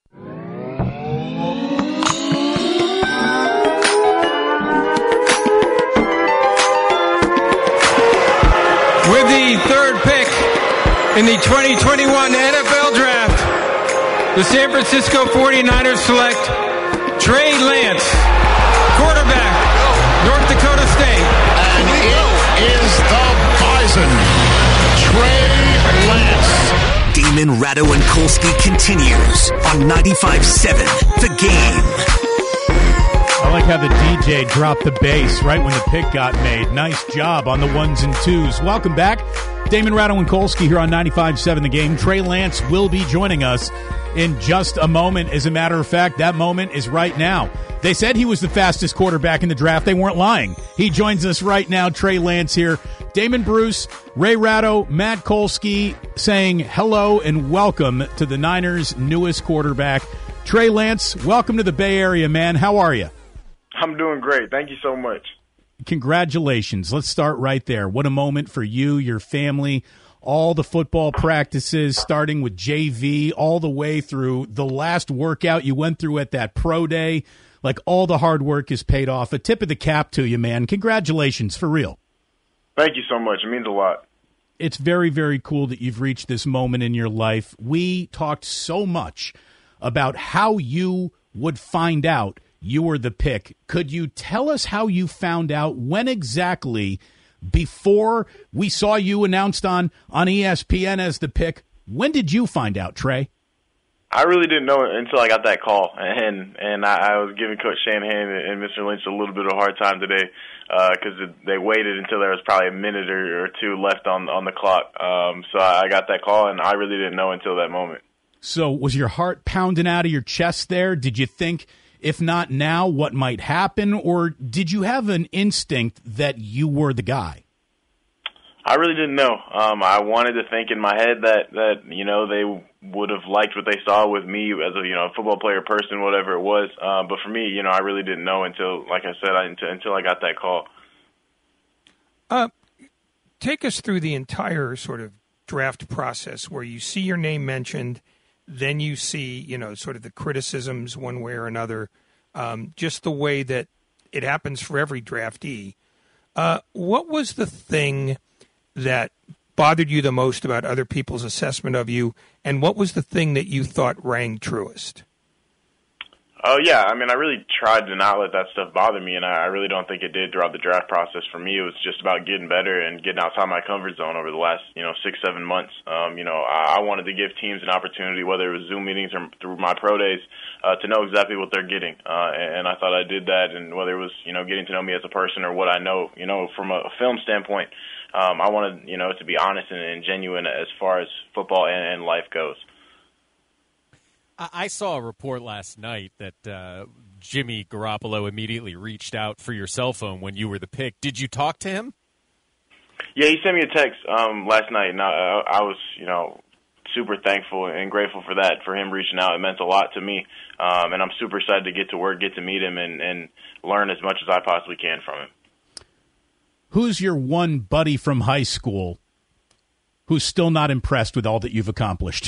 With the third pick in the twenty twenty-one N F L Draft, the San Francisco forty-niners select Trey Lance, quarterback, North Dakota State.
And it is the Bison, Trey Lance.
Damon Ratto and Kolsky continues on ninety-five point seven The Game.
I like how the D J dropped the bass right when the pick got made. Nice job on the ones and twos. Welcome back. Damon Ratto and Kolsky here on ninety-five point seven The Game. Trey Lance will be joining us in just a moment. As a matter of fact, that moment is right now. They said he was the fastest quarterback in the draft. They weren't lying. He joins us right now. Trey Lance here. Damon Bruce, Ray Ratto, Matt Kolsky saying hello and welcome to the Niners' newest quarterback. Trey Lance, welcome to the Bay Area, man. How are you?
I'm doing great. Thank you so much.
Congratulations. Let's start right there. What a moment for you, your family, all the football practices, starting with J V all the way through the last workout you went through at that pro day. Like, all the hard work is paid off. A tip of the cap to you, man. Congratulations, for real.
Thank you so much. It means a lot.
It's very, very cool that you've reached this moment in your life. We talked so much about how you would find out you were the pick. Could you tell us how you found out, when exactly, before we saw you announced on, on E S P N as the pick? When did you find out, Trey?
I really didn't know it until I got that call, and and I, I was giving Coach Shanahan and Mister Lynch a little bit of a hard time today because uh, they waited until there was probably a minute or, or two left on on the clock. Um, so I got that call, and I really didn't know until that moment.
So was your heart pounding out of your chest there? Did you think, if not now, what might happen? Or did you have an instinct that you were the guy?
I really didn't know. Um, I wanted to think in my head that, that, you know, they would have liked what they saw with me as a, you know, football player, person, whatever it was. Uh, but for me, you know, I really didn't know until, like I said, I, until, until I got that call.
Uh, take us through the entire sort of draft process where you see your name mentioned, then you see, you know, sort of the criticisms one way or another, um, just the way that it happens for every draftee. Uh, what was the thing that bothered you the most about other people's assessment of you, and what was the thing that you thought rang truest?
Oh, yeah. I mean, I really tried to not let that stuff bother me, and I really don't think it did throughout the draft process. For me, it was just about getting better and getting outside my comfort zone over the last, you know, six, seven months. Um, you know, I, I wanted to give teams an opportunity, whether it was Zoom meetings or through my pro days, uh, to know exactly what they're getting. Uh, and, and I thought I did that, and whether it was, you know, getting to know me as a person or what I know, you know, from a film standpoint, um, I wanted, you know, to be honest and, and genuine as far as football and, and life goes.
I saw a report last night that uh, Jimmy Garoppolo immediately reached out for your cell phone when you were the pick. Did you talk to him?
Yeah, he sent me a text um, last night, and I, I was, you know, super thankful and grateful for that, for him reaching out. It meant a lot to me, um, and I'm super excited to get to work, get to meet him, and, and learn as much as I possibly can from him.
Who's your one buddy from high school who's still not impressed with all that you've accomplished?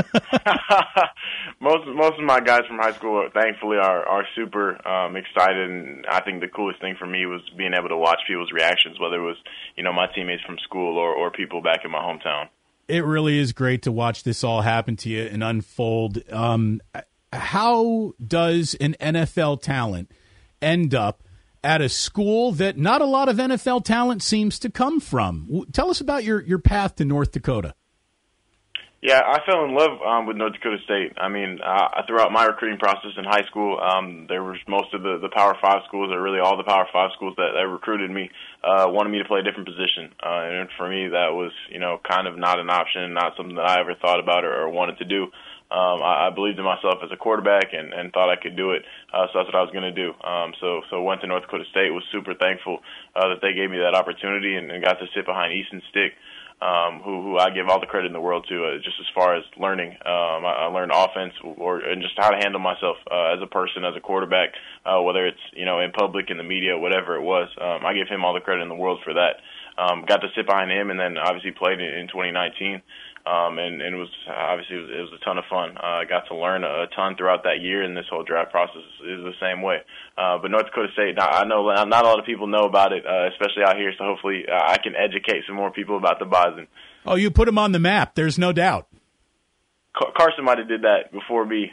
Most most of my guys from high school, thankfully, are are super um, excited, and I think the coolest thing for me was being able to watch people's reactions, whether it was, you know, my teammates from school or, or people back in my hometown.
It really is great to watch this all happen to you and unfold. Um, how does an N F L talent end up at a school that not a lot of N F L talent seems to come from? Tell us about your, your path to North Dakota.
Yeah, I fell in love um, with North Dakota State. I mean, uh, throughout my recruiting process in high school, um, there was most of the, the Power Five schools, or really all the Power Five schools that, that recruited me, uh, wanted me to play a different position. Uh, and for me, that was, you know, kind of not an option, not something that I ever thought about or, or wanted to do. Um, I, I believed in myself as a quarterback and, and thought I could do it, uh, so that's what I was going to do. Um, so, so went to North Dakota State, was super thankful uh, that they gave me that opportunity and, and got to sit behind Easton Stick, um, who, who I give all the credit in the world to, uh, just as far as learning. Um, I, I learned offense or and just how to handle myself uh, as a person, as a quarterback, uh, whether it's, you know, in public, in the media, whatever it was. Um, I give him all the credit in the world for that. Um, got to sit behind him, and then obviously played in, in twenty nineteen. Um, and, and it was obviously it was, it was a ton of fun. I uh, got to learn a, a ton throughout that year, and this whole draft process is the same way. Uh, but North Dakota State, not, I know not a lot of people know about it, uh, especially out here. So hopefully uh, I can educate some more people about the Bison.
Oh, you put them on the map. There's no doubt.
Car- Carson might have did that before me.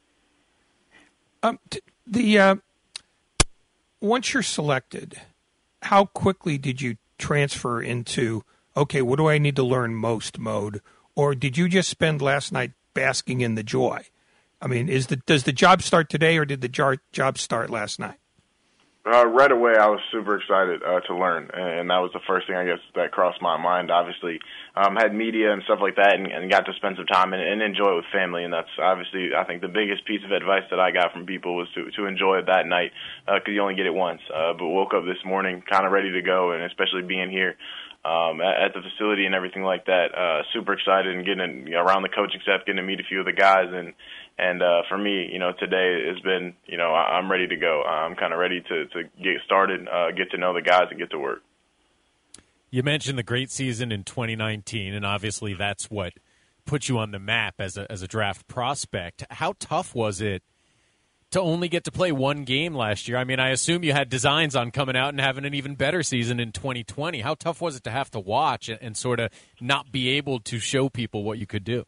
Um, t- the uh, once you're selected, how quickly did you transfer into, okay, what do I need to learn most mode? Or did you just spend last night basking in the joy? I mean, is the does the job start today, or did the jar, job start last night?
Uh, right away, I was super excited uh, to learn, and that was the first thing, I guess, that crossed my mind. Obviously, um, had media and stuff like that, and, and got to spend some time and, and enjoy it with family, and that's obviously, I think, the biggest piece of advice that I got from people was to, to enjoy it that night, because uh, you only get it once. Uh, but woke up this morning kind of ready to go, and especially being here um, at, at the facility and everything like that, uh, super excited and getting you know, around the coaching staff, getting to meet a few of the guys, and And uh, for me, you know, today has been, you know, I'm ready to go. I'm kind of ready to, to get started, uh, get to know the guys, and get to work.
You mentioned the great season in twenty nineteen, and obviously that's what put you on the map as a as a draft prospect. How tough was it to only get to play one game last year? I mean, I assume you had designs on coming out and having an even better season in twenty twenty. How tough was it to have to watch and, and sort of not be able to show people what you could do?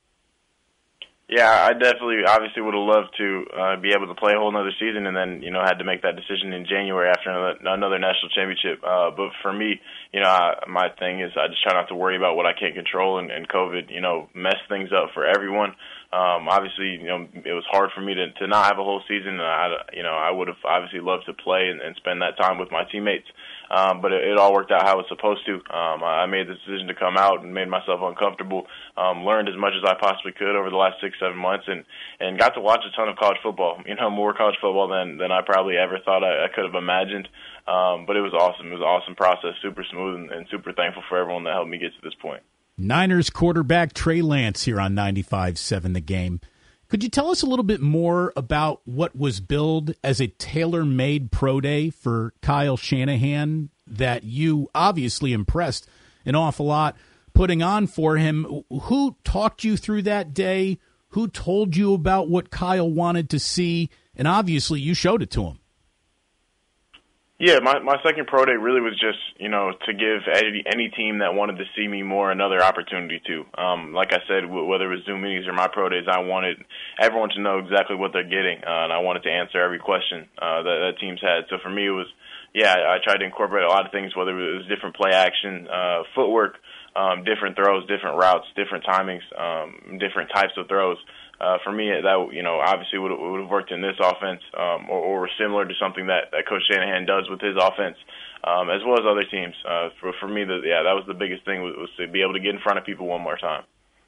Yeah, I definitely, obviously, would have loved to uh, be able to play a whole another season, and then, you know, had to make that decision in January after another, another national championship. Uh, but for me, you know, I, my thing is I just try not to worry about what I can't control, and, and COVID, you know, messed things up for everyone. Um, obviously, you know, it was hard for me to, to not have a whole season, and I, you know, I would have obviously loved to play and, and spend that time with my teammates. Um, but it, it all worked out how it was supposed to. Um, I made the decision to come out and made myself uncomfortable, um, learned as much as I possibly could over the last six, seven months, and, and got to watch a ton of college football, you know, more college football than, than I probably ever thought I, I could have imagined. Um, but it was awesome. It was an awesome process, super smooth, and, and super thankful for everyone that helped me get to this point.
Niners quarterback Trey Lance here on ninety-five point seven The Game. Could you tell us a little bit more about what was billed as a tailor-made pro day for Kyle Shanahan that you obviously impressed an awful lot putting on for him? Who talked you through that day? Who told you about what Kyle wanted to see? And obviously you showed it to him.
Yeah, my my second pro day really was just, you know, to give any, any team that wanted to see me more another opportunity to. Um, like I said, w- whether it was Zoom meetings or my pro days, I wanted everyone to know exactly what they're getting, uh, and I wanted to answer every question uh, that, that teams had. So for me, it was, yeah, I tried to incorporate a lot of things, whether it was different play action, uh, footwork, um, different throws, different routes, different timings, um, different types of throws. Uh, for me, that, you know, obviously would would have worked in this offense, um, or, or similar to something that, that Coach Shanahan does with his offense, um, as well as other teams. Uh, for for me, the, yeah, that was the biggest thing was, was to be able to get in front of people one more time.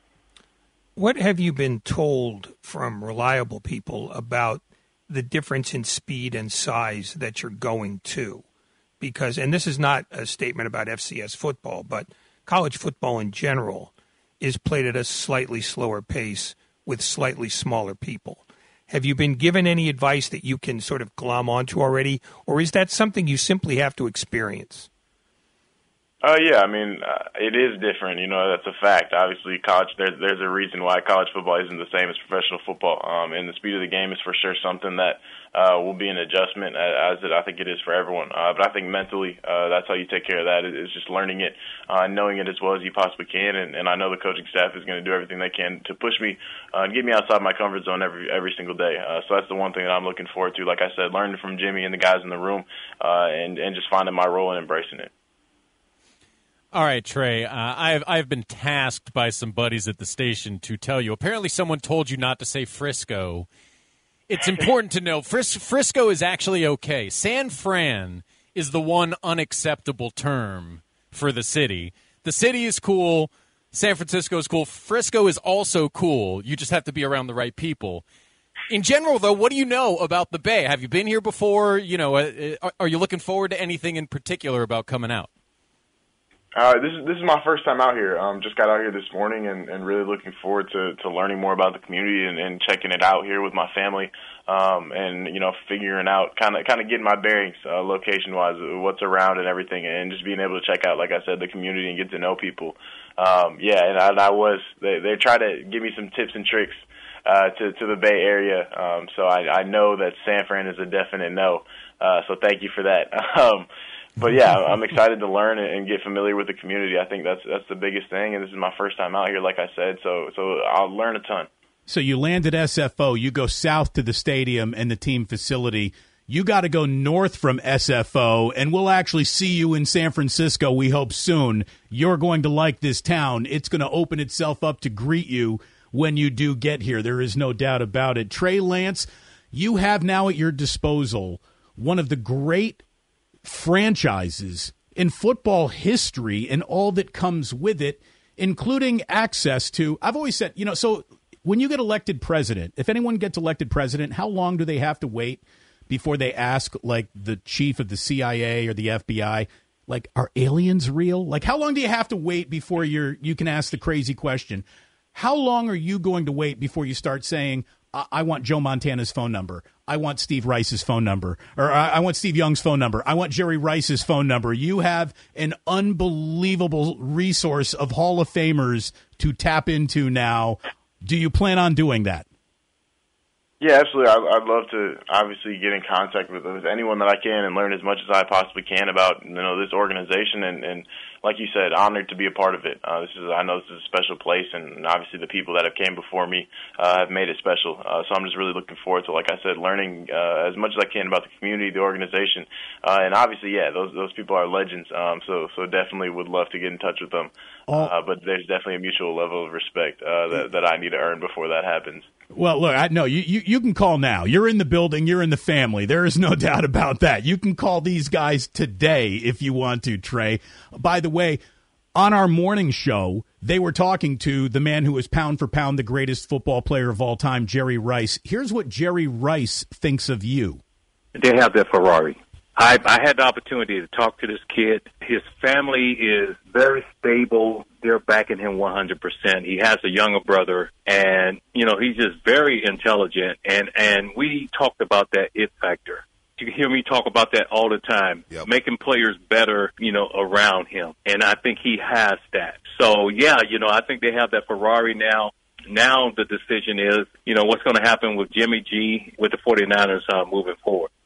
What have you been told from reliable people about the difference in speed and size that you're going to? Because, and this is not a statement about F C S football, but college football in general is played at a slightly slower pace with slightly smaller people. Have you been given any advice that you can sort of glom onto already, or is that something you simply have to experience?
Uh, yeah, I mean, uh, it is different. You know, that's a fact. Obviously, college, there's, there's a reason why college football isn't the same as professional football. Um, and the speed of the game is for sure something that uh, will be an adjustment, as it I think it is for everyone. Uh, but I think mentally, uh, that's how you take care of that, is just learning it, uh, knowing it as well as you possibly can. And, and I know the coaching staff is going to do everything they can to push me uh, and get me outside my comfort zone every every single day. Uh, so that's the one thing that I'm looking forward to. Like I said, learning from Jimmy and the guys in the room, uh, and, and just finding my role and embracing it.
All right, Trey, uh, I've, I've been tasked by some buddies at the station to tell you. Apparently someone told you not to say Frisco. It's important to know Fris- Frisco is actually okay. San Fran is the one unacceptable term for the city. The city is cool. San Francisco is cool. Frisco is also cool. You just have to be around the right people. In general, though, what do you know about the Bay? Have you been here before? You know, uh, are you looking forward to anything in particular about coming out?
Uh, this is this is my first time out here. Um, just got out here this morning, and, and really looking forward to, to learning more about the community and, and checking it out here with my family, um, and you know figuring out kind of kind of getting my bearings, uh, location wise, what's around and everything, and just being able to check out, like I said, the community and get to know people. Um, yeah, and I, and I was they they try to give me some tips and tricks uh, to to the Bay Area, um, so I, I know that San Fran is a definite no. Uh, so thank you for that. Um, But yeah, I'm excited to learn and get familiar with the community. I think that's that's the biggest thing, and this is my first time out here, like I said. So so I'll learn a ton.
So you land at S F O, you go south to the stadium and the team facility. You got to go north from S F O, and we'll actually see you in San Francisco, we hope soon. You're going to like this town. It's going to open itself up to greet you when you do get here. There is no doubt about it. Trey Lance, you have now at your disposal one of the great franchises in football history and all that comes with it, including access to, I've always said, you know, so when you get elected president, if anyone gets elected president, how long do they have to wait before they ask, like, the chief of the C I A or the F B I, like, are aliens real? Like, how long do you have to wait before you're you can ask the crazy question? How long are you going to wait before you start saying, I, I want Joe Montana's phone number, I want Steve Rice's phone number, or I, I want Steve Young's phone number, I want Jerry Rice's phone number? You have an unbelievable resource of Hall of Famers to tap into now. Do you plan on doing that?
Yeah, absolutely. I'd, I'd love to obviously get in contact with, with anyone that I can and learn as much as I possibly can about, you know, this organization, and, and like you said, honored to be a part of it. Uh, this is I know this is a special place, and obviously the people that have came before me uh, have made it special. Uh, so I'm just really looking forward to, like I said, learning uh, as much as I can about the community, the organization, uh, and obviously, yeah, those those people are legends. Um, so so definitely would love to get in touch with them. Uh, but there's definitely a mutual level of respect uh, that that I need to earn before that happens.
Well, look, I know you, you, you can call now. You're in the building. You're in the family. There is no doubt about that. You can call these guys today if you want to, Trey. By the way, on our morning show, they were talking to the man who is pound for pound the greatest football player of all time, Jerry Rice. Here's what Jerry Rice thinks of you.
They have their Ferrari. I, I had the opportunity to talk to this kid. His family is very stable. They're backing him one hundred percent. He has a younger brother, and, you know, he's just very intelligent. And, and we talked about that it factor. You hear me talk about that all the time, yep. Making players better, you know, around him. And I think he has that. So, yeah, you know, I think they have that Ferrari now. Now the decision is, you know, what's going to happen with Jimmy G with the 49ers uh, moving forward.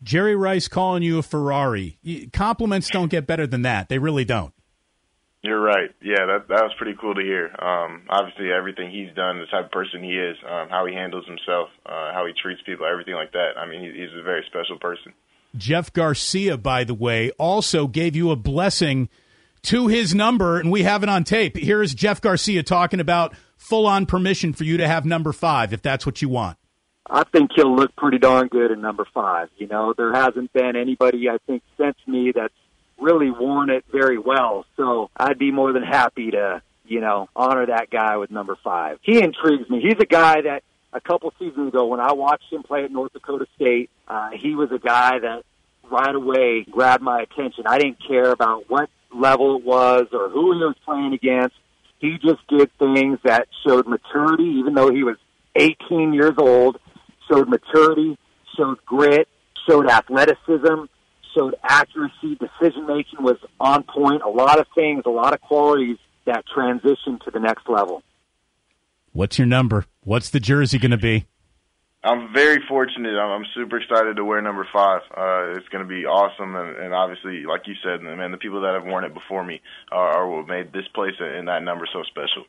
Jerry Rice calling you a Ferrari. Compliments don't get better than that. They really don't.
You're right. Yeah, that that was pretty cool to hear. Um, obviously, everything he's done, the type of person he is, um, how he handles himself, uh, how he treats people, everything like that. I mean, he, he's a very special person.
Jeff Garcia, by the way, also gave you a blessing to his number, and we have it on tape. Here is Jeff Garcia talking about full-on permission for you to have number five, if that's what you want.
I think he'll look pretty darn good in number five. You know, there hasn't been anybody, I think, since me that's really worn it very well. So I'd be more than happy to, you know, honor that guy with number five. He intrigues me. He's a guy that a couple seasons ago when I watched him play at North Dakota State, uh, he was a guy that right away grabbed my attention. I didn't care about what level it was or who he was playing against. He just did things that showed maturity, even though he was eighteen years old, showed maturity, showed grit, showed athleticism, showed accuracy, decision-making was on point, a lot of things, a lot of qualities that transition to the next level.
What's your number? What's the jersey going to be?
I'm very fortunate. I'm, I'm super excited to wear number five. Uh, it's going to be awesome, and, and obviously, like you said, man, the people that have worn it before me are, are what made this place and that number so special.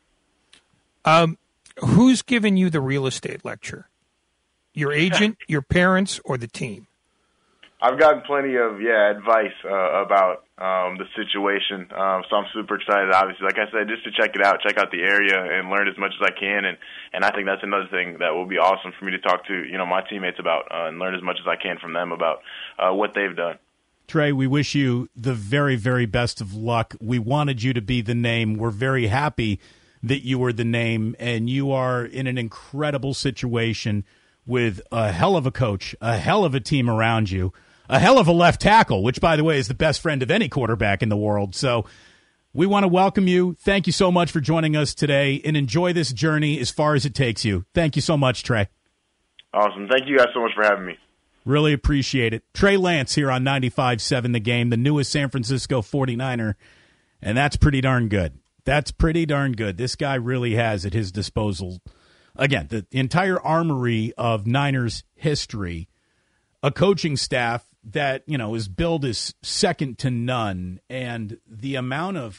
Um, who's giving you the real estate lecture? Your agent, your parents, or the team?
I've gotten plenty of, yeah, advice uh, about um, the situation, um, so I'm super excited, obviously. Like I said, just to check it out, check out the area, and learn as much as I can, and, and I think that's another thing that will be awesome for me to talk to, you know, my teammates about uh, and learn as much as I can from them about uh, what they've done.
Trey, we wish you the very, very best of luck. We wanted you to be the name. We're very happy that you were the name, and you are in an incredible situation with a hell of a coach, a hell of a team around you, a hell of a left tackle, which, by the way, is the best friend of any quarterback in the world. So we want to welcome you. Thank you so much for joining us today, and enjoy this journey as far as it takes you. Thank you so much, Trey.
Awesome. Thank you guys so much for having me.
Really appreciate it. Trey Lance here on ninety-five seven The Game, the newest San Francisco forty-niner, and that's pretty darn good. That's pretty darn good. This guy really has at his disposal, again, the entire armory of Niners history, a coaching staff that, you know, is billed as second to none, and the amount of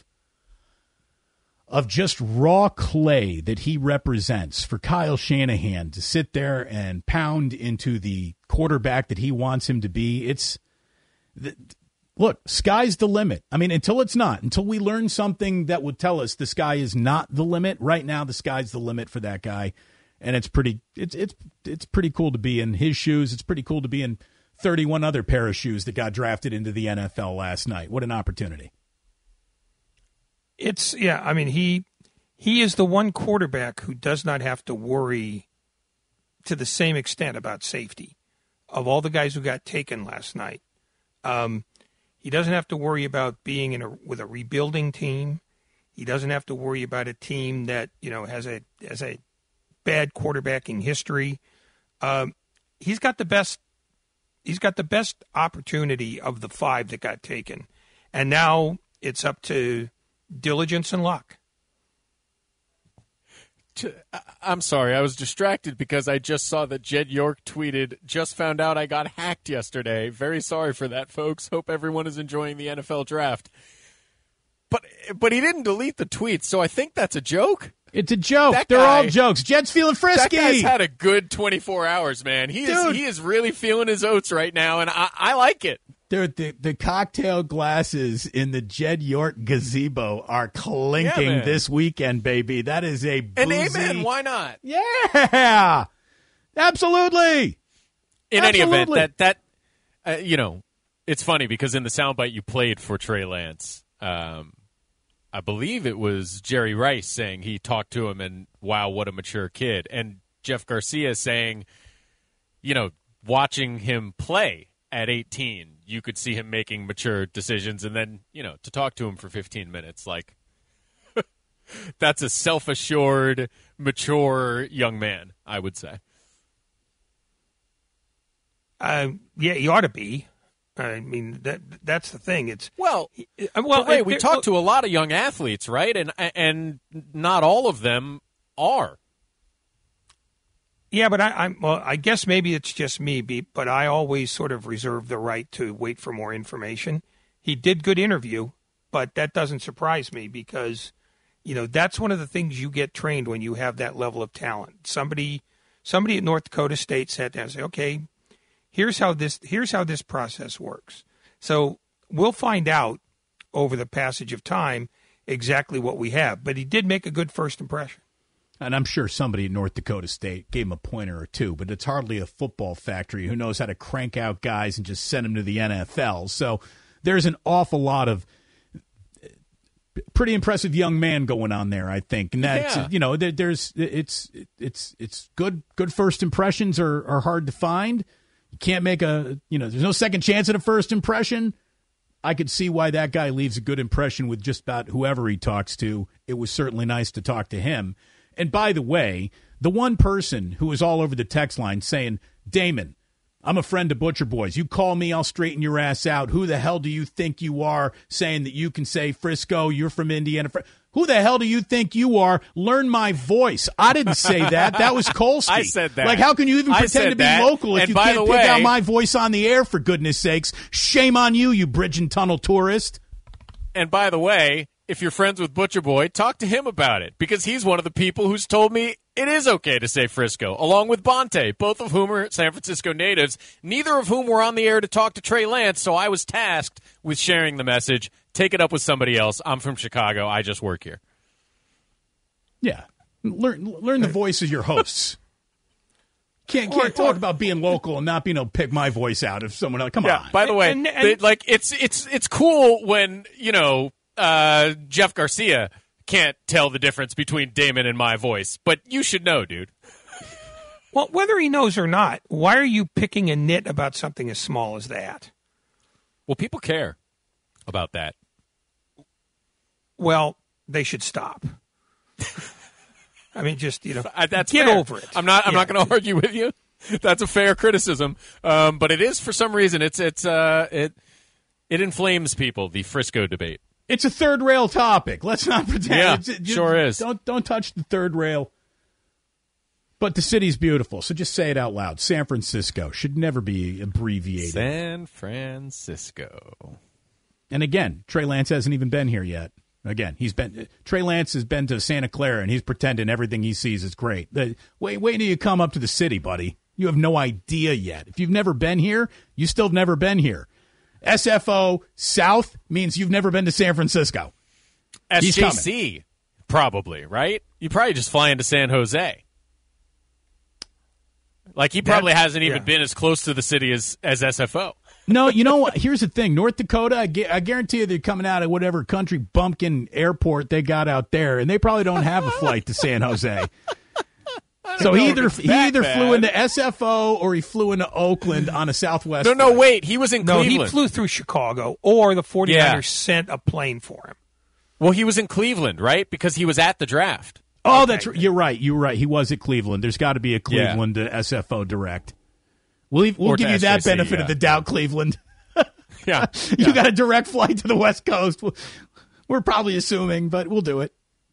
of just raw clay that he represents for Kyle Shanahan to sit there and pound into the quarterback that he wants him to be. It's the, look, sky's the limit. I mean, until it's not, until we learn something that would tell us the sky is not the limit. Right now, the sky's the limit for that guy, and it's pretty. It's it's it's pretty cool to be in his shoes. It's pretty cool to be in thirty-one other pair of shoes that got drafted into the N F L last night. What an opportunity.
It's, yeah, I mean, he he is the one quarterback who does not have to worry to the same extent about safety of all the guys who got taken last night. Um, he doesn't have to worry about being in a, with a rebuilding team. He doesn't have to worry about a team that, you know, has a has a bad quarterbacking history. Um, he's got the best He's got the best opportunity of the five that got taken. And now it's up to diligence and luck.
I'm sorry, I was distracted because I just saw that Jed York tweeted, just found out I got hacked yesterday. Very sorry for that, folks. Hope everyone is enjoying the N F L draft. But but he didn't delete the tweet, so I think that's a joke.
It's a joke.
That
They're
guy,
all jokes. Jed's feeling frisky.
That guy's had a good twenty-four hours, man. He is
Dude.
he is really feeling his oats right now, and I, I like it.
Dude, the, the cocktail glasses in the Jed York gazebo are clinking
Yeah,
this weekend, baby. That is a boozy...
And amen, why not?
Yeah! Absolutely!
In
Absolutely.
any event, that, that uh, you know, it's funny because in the soundbite you played for Trey Lance, um, I believe it was Jerry Rice saying he talked to him and, wow, what a mature kid. And Jeff Garcia saying, you know, watching him play at eighteen, you could see him making mature decisions. And then, you know, to talk to him for fifteen minutes, like, that's a self-assured, mature young man, I would say.
Uh, yeah, he ought to be. I mean, that that's the thing. It's
well,
well.
Ray, we
it,
talk to a lot of young athletes, right? And and not all of them are.
Yeah, but I, I'm well. I guess maybe it's just me, but I always sort of reserve the right to wait for more information. He did good interview, but that doesn't surprise me because, you know, that's one of the things you get trained when you have that level of talent. Somebody, somebody at North Dakota State sat down and said, "Okay, here's how this here's how this process works." So we'll find out over the passage of time exactly what we have. But he did make a good first impression.
And I'm sure somebody at North Dakota State gave him a pointer or two, but it's hardly a football factory who knows how to crank out guys and just send them to the N F L. So there's an awful lot of pretty impressive young man going on there, I think. And that's,
Yeah.
you know, there, there's it's it's it's good good first impressions are, are hard to find. You can't make a, you know, there's no second chance at a first impression. I could see why that guy leaves a good impression with just about whoever he talks to. It was certainly nice to talk to him. And by the way, the one person who was all over the text line saying, Damon, I'm a friend of Butcher Boys. You call me, I'll straighten your ass out. Who the hell do you think you are saying that you can say, Frisco, you're from Indiana? Who the hell do you think you are? Learn my voice. I didn't say that. That was Kolsky.
I said that.
Like, how can you even
I
pretend
said
to be
that.
local if
And
you
by
can't
the
pick
way-
out my voice on the air, for goodness sakes? Shame on you, you bridge and tunnel tourist.
And by the way, if you're friends with Butcher Boy, talk to him about it, because he's one of the people who's told me it is okay to say Frisco, along with Bonte, both of whom are San Francisco natives, neither of whom were on the air to talk to Trey Lance, so I was tasked with sharing the message. Take it up with somebody else. I'm from Chicago. I just work here.
Yeah. Learn learn the voice of your hosts. Can't, can't
Or-
talk
or-
about being local and not being able to pick my voice out if someone else. Come
Yeah.
on.
By the way,
And- and-
they- like it's it's it's cool when, you know, uh, Jeff Garcia can't tell the difference between Damon and my voice, but you should know, dude.
Well, whether he knows or not, why are you picking a nit about something as small as that?
Well, people care about that.
Well, they should stop. I mean, just, you know,
Uh, that's
get
fair.
over it.
I'm not. I'm
Yeah.
not going to argue with you. That's a fair criticism, um, but it is for some reason. It's it's uh, it it inflames people. The Frisco debate.
It's a third rail topic. Let's not pretend.
Yeah,
it's, it-
sure is.
Don't don't touch the third rail. But the city's beautiful, so just say it out loud. San Francisco should never be abbreviated.
San Francisco.
And again, Trey Lance hasn't even been here yet. Again, he's been Trey Lance has been to Santa Clara, and he's pretending everything he sees is great. The, wait, wait till you come up to the city, buddy. You have no idea yet. If you've never been here, you still have never been here. S F O South means you've never been to San Francisco. He's
S J C, probably, right? You probably just fly into San Jose. Like, he probably
That-
hasn't even
yeah.
been as close to the city as, as S F O.
No, you know what? Here's the thing. North Dakota, I, gu- I guarantee you they're coming out of whatever country bumpkin airport they got out there, and they probably don't have a flight to San Jose. So he either he
that
either
bad.
flew into S F O or he flew into Oakland on a Southwest.
No, no,
flight.
wait. He was in
No,
Cleveland.
he flew through Chicago, or the 49ers
Yeah.
sent a plane for him.
Well, he was in Cleveland, right? Because he was at the draft.
Oh,
Okay.
that's you're right. You're right. He was at Cleveland. There's got to be a Cleveland to S F O direct. We'll we'll
Or
give
to
you that
S J C,
benefit
yeah.
of the doubt, Cleveland.
Yeah.
You got a direct flight to the West Coast. We're probably assuming, but we'll do it.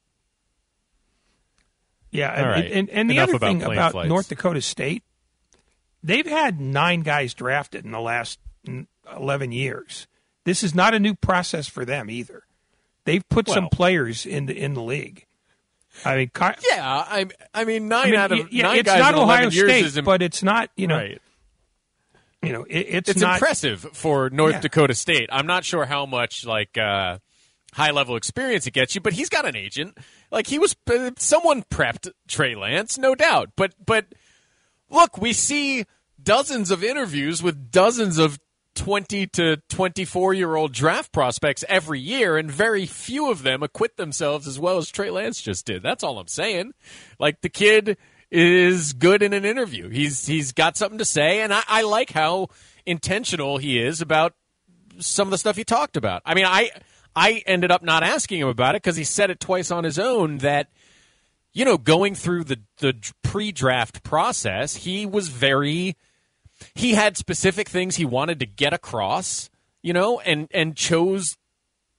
Yeah,
All
and,
right.
and, and the
Enough
other
about
thing
plane
about
flights.
North Dakota State, they've had nine guys drafted in the last mm, eleven years. This is not a new process for them either. They've put some
Well-
players in the in the league. I mean, Ky-
Yeah, I, I mean, nine
I mean,
out of
y- yeah,
nine
it's
guys
not
in eleven
Ohio
years
State,
is imp-
but it's not you know,
right.
you know, it, it's,
It's
not
impressive for North
Yeah.
Dakota State. I'm not sure how much like uh, high level experience it gets you, but he's got an agent. Like he was, uh, someone prepped Trey Lance, no doubt. But but look, we see dozens of interviews with dozens of twenty to twenty-four year old draft prospects every year, and very few of them acquit themselves as well as Trey Lance just did. That's all I'm saying. Like, the kid is good in an interview. He's he's got something to say, and I, I like how intentional he is about some of the stuff he talked about. I mean, I I ended up not asking him about it because he said it twice on his own that, you know, going through the the pre-draft process, he was very he had specific things he wanted to get across, you know, and and chose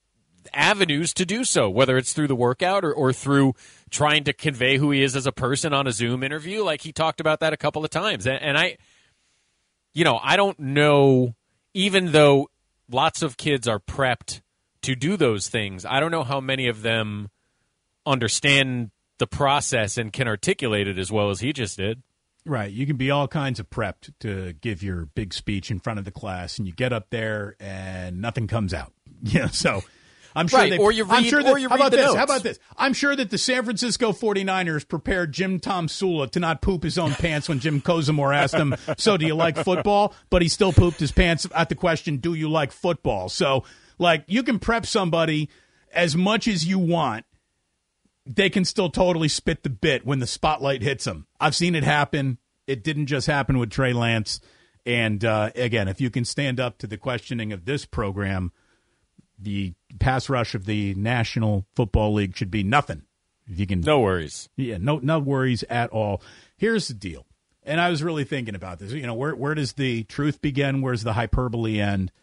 avenues to do so, whether it's through the workout or, or through trying to convey who he is as a person on a Zoom interview. Like, he talked about that a couple of times. And, and I, you know, I don't know, even though lots of kids are prepped to do those things, I don't know how many of them understand the process and can articulate it as well as he just did.
Right. You can be all kinds of prepped to give your big speech in front of the class, and you get up there and nothing comes out. Yeah, so I'm sure
right,
they,
or you read,
I'm sure that,
or you
how
read
about
the
this?
notes.
How about this? I'm sure that the San Francisco forty-niners prepared Jim Tom Sula to not poop his own pants when Jim Kozimor asked him, so do you like football? But he still pooped his pants at the question, do you like football? So, like, you can prep somebody as much as you want. They can still totally spit the bit when the spotlight hits them. I've seen it happen. It didn't just happen with Trey Lance. And, uh, again, if you can stand up to the questioning of this program, the pass rush of the National Football League should be nothing. If you can,
no worries.
Yeah, no, no worries at all. Here's the deal. And I was really thinking about this. You know, where where does the truth begin? Where's the hyperbole end?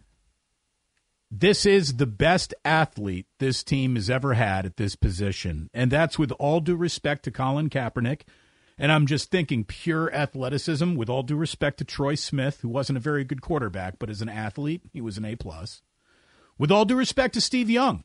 This is the best athlete this team has ever had at this position. And that's with all due respect to Colin Kaepernick. And I'm just thinking pure athleticism, with all due respect to Troy Smith, who wasn't a very good quarterback, but as an athlete, he was an A plus. With all due respect to Steve Young.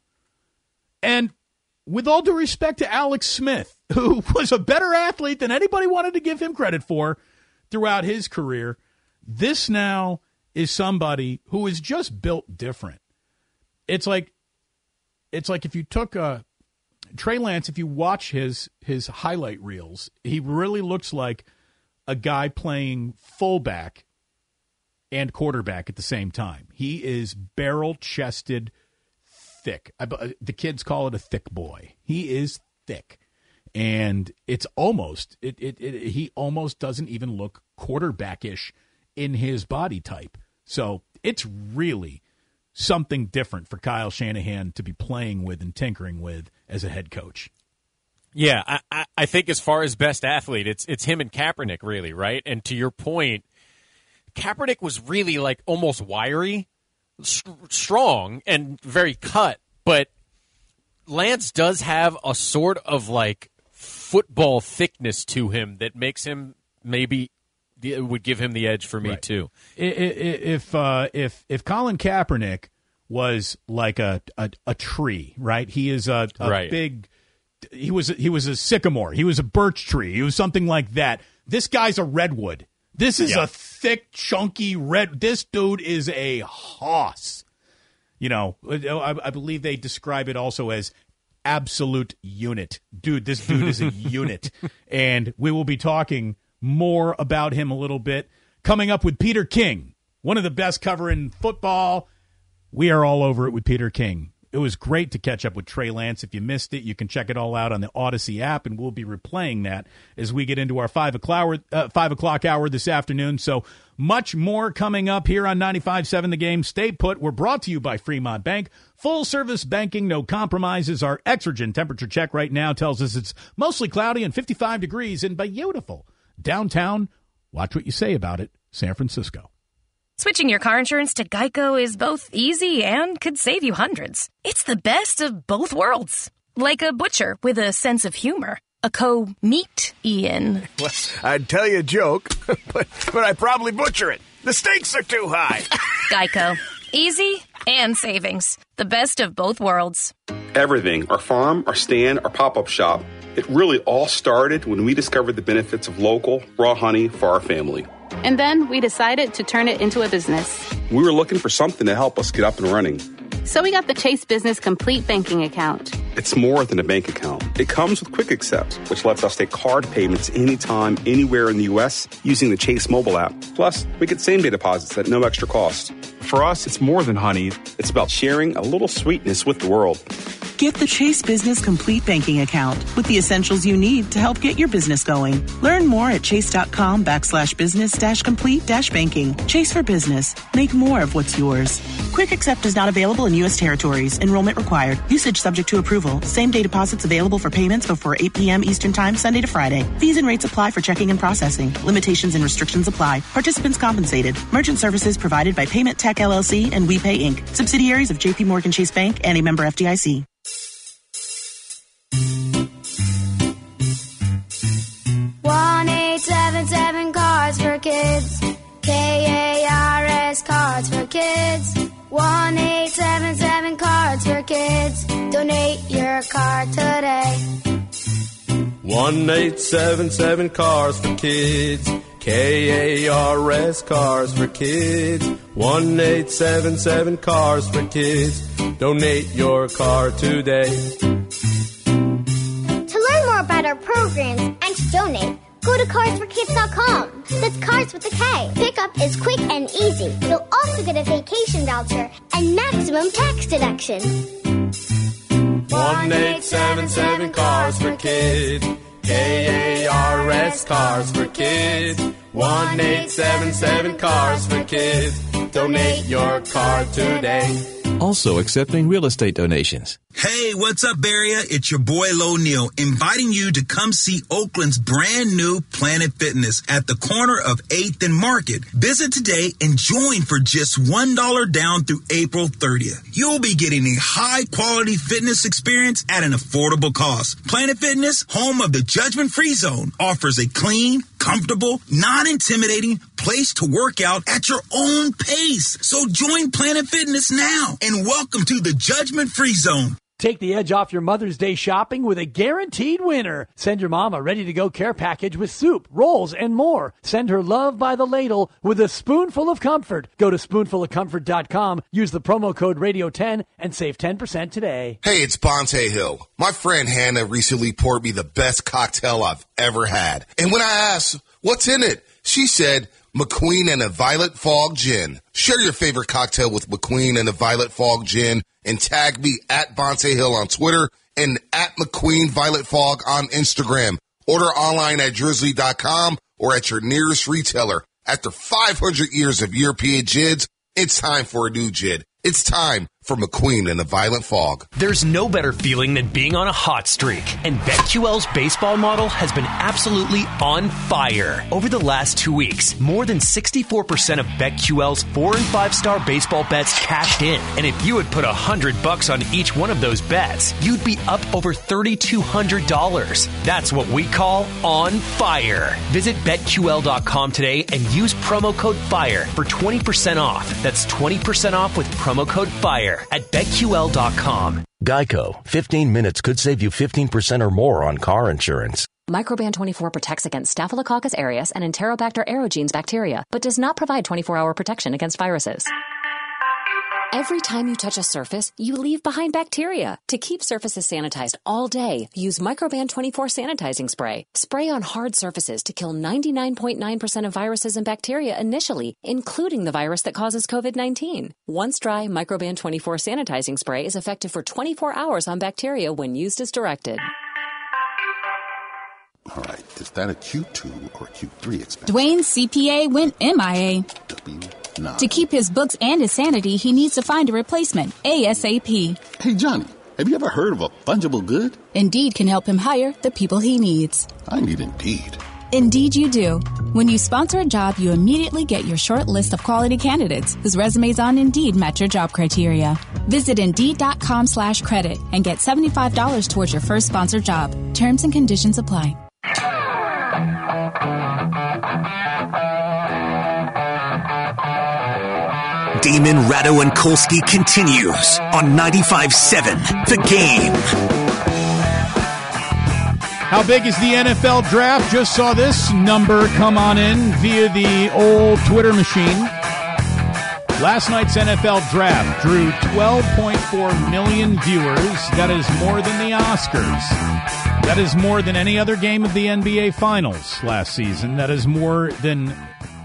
And with all due respect to Alex Smith, who was a better athlete than anybody wanted to give him credit for throughout his career, this now is somebody who is just built different. It's like it's like if you took a Trey Lance, if you watch his his highlight reels, he really looks like a guy playing fullback and quarterback at the same time. He is barrel-chested, thick. I, the kids call it a thick boy. He is thick, and it's almost it, it, it he almost doesn't even look quarterback-ish in his body type. So it's really something different for Kyle Shanahan to be playing with and tinkering with as a head coach.
Yeah, I, I, I think as far as best athlete, it's it's him and Kaepernick, really, right? And to your point, Kaepernick was really like almost wiry, st- strong, and very cut. But Lance does have a sort of like football thickness to him that makes him maybe would give him the edge for me
right.
too.
If uh, if if Colin Kaepernick was like a a, a tree, right? He is a, a
right.
big. He was he was a sycamore. He was a birch tree. He was something like that. This guy's a redwood. This is
yeah.
a thick, chunky red. This dude is a hoss. You know, I, I believe they describe it also as absolute unit. Dude, this dude is a unit, and we will be talking more about him a little bit. Coming up with Peter King, one of the best covering football. We are all over it with Peter King. It was great to catch up with Trey Lance. If you missed it, you can check it all out on the Odyssey app, and we'll be replaying that as we get into our five o'clock, uh, five o'clock hour this afternoon. So much more coming up here on ninety-five point seven The Game. Stay put. We're brought to you by Fremont Bank. Full-service banking, no compromises. Our Exergen temperature check right now tells us it's mostly cloudy and fifty-five degrees and beautiful downtown. Watch what you say about it, San Francisco.
Switching your car insurance to Geico is both easy and could save you hundreds. It's the best of both worlds. Like a butcher with a sense of humor. A co-meat Ian.
Well, I'd tell you a joke, but, but I'd probably butcher it. The stakes are too high.
Geico. Easy and savings. The best of both worlds.
Everything, our farm, our stand, our pop-up shop, it really all started when we discovered the benefits of local, raw honey for our family.
And then we decided to turn it into a business.
We were looking for something to help us get up and running.
So we got the Chase Business Complete Banking Account.
It's more than a bank account. It comes with Quick Accept, which lets us take card payments anytime, anywhere in the U S using the Chase mobile app. Plus, we get same-day deposits at no extra cost. For us, it's more than honey. It's about sharing a little sweetness with the world.
Get the Chase Business Complete Banking Account with the essentials you need to help get your business going. Learn more at chase.com backslash business dash complete dash banking. Chase for Business. Make more of what's yours. Quick Accept is not available in U S territories. Enrollment required. Usage subject to approval. Same day deposits available for payments before eight p.m. Eastern Time, Sunday to Friday. Fees and rates apply for checking and processing. Limitations and restrictions apply. Participants compensated. Merchant services provided by Payment Tech L L C and WePay Incorporated. Subsidiaries of J P Morgan Chase Bank and a member F D I C.
one eight seven seven Cards for Kids. K A R S Cards for Kids. one eight seven seven Cards for Kids. Donate your card today.
one eight seven seven Cars for Kids. K A R S Cars for Kids. one eight seven seven Cars for Kids. Donate your car today.
To learn more about our programs and to donate, go to cards for kids dot com. That's Cards with a K. Pickup is quick and easy. You'll also get a vacation voucher and maximum tax deduction.
one eight seven seven Cars for Kids. K A R S Cars for Kids. one eight seven seven Cars for Kids. Donate your car today.
Also accepting real estate donations.
Hey, what's up, area? It's your boy, Lo Neal, inviting you to come see Oakland's brand new Planet Fitness at the corner of eighth and Market. Visit today and join for just one dollar down through April thirtieth. You'll be getting a high-quality fitness experience at an affordable cost. Planet Fitness, home of the judgment-free zone, offers a clean, comfortable, non-intimidating place to work out at your own pace. So join Planet Fitness now and welcome to the judgment-free zone.
Take the edge off your Mother's Day shopping with a guaranteed winner. Send your mom a ready-to-go care package with soup, rolls, and more. Send her love by the ladle with a spoonful of comfort. Go to spoonful of comfort dot com, use the promo code radio ten, and save ten percent today.
Hey, it's Bonte Hill. My friend Hannah recently poured me the best cocktail I've ever had. And when I asked, what's in it? She said, McQueen and a Violet Fog Gin. Share your favorite cocktail with McQueen and a Violet Fog Gin and tag me at Bonte Hill on Twitter and at McQueen Violet Fog on Instagram. Order online at drizzly dot com or at your nearest retailer. After five hundred years of European gins, it's time for a new gin. It's time for McQueen and the Violent Fog.
There's no better feeling than being on a hot streak, and BetQL's baseball model has been absolutely on fire. Over the last two weeks, more than sixty-four percent of BetQL's four and five star baseball bets cashed in. And if you had put a hundred bucks on each one of those bets, you'd be up over thirty-two hundred dollars. That's what we call on fire. Visit Bet Q L dot com today and use promo code FIRE for twenty percent off. That's twenty percent off with promo code FIRE at Bet Q L dot com.
Geico. fifteen minutes could save you fifteen percent or more on car insurance.
Microban twenty-four protects against Staphylococcus aureus and Enterobacter aerogenes bacteria, but does not provide twenty-four hour protection against viruses. Every time you touch a surface, you leave behind bacteria. To keep surfaces sanitized all day, use Microban twenty-four sanitizing spray. Spray on hard surfaces to kill ninety-nine point nine percent of viruses and bacteria initially, including the virus that causes covid nineteen. Once dry, Microban twenty-four sanitizing spray is effective for twenty-four hours on bacteria when used as directed.
All right, is that a Q two or Q three expense?
Dwayne's C P A went M I A.
W nine.
To keep his books and his sanity, he needs to find a replacement ASAP.
Hey, Johnny, have you ever heard of a fungible good?
Indeed can help him hire the people he needs.
I need Indeed.
Indeed you do. When you sponsor a job, you immediately get your short list of quality candidates whose resumes on Indeed match your job criteria. Visit Indeed.com slash credit and get seventy-five dollars towards your first sponsored job. Terms and conditions apply.
Damon, Ratto, and Kolsky continues on ninety-five seven The Game.
How big is the N F L draft? Just saw this number come on in via the old Twitter machine. Last night's N F L draft drew twelve point four million viewers. That is more than the Oscars. That is more than any other game of the N B A Finals last season. That is more than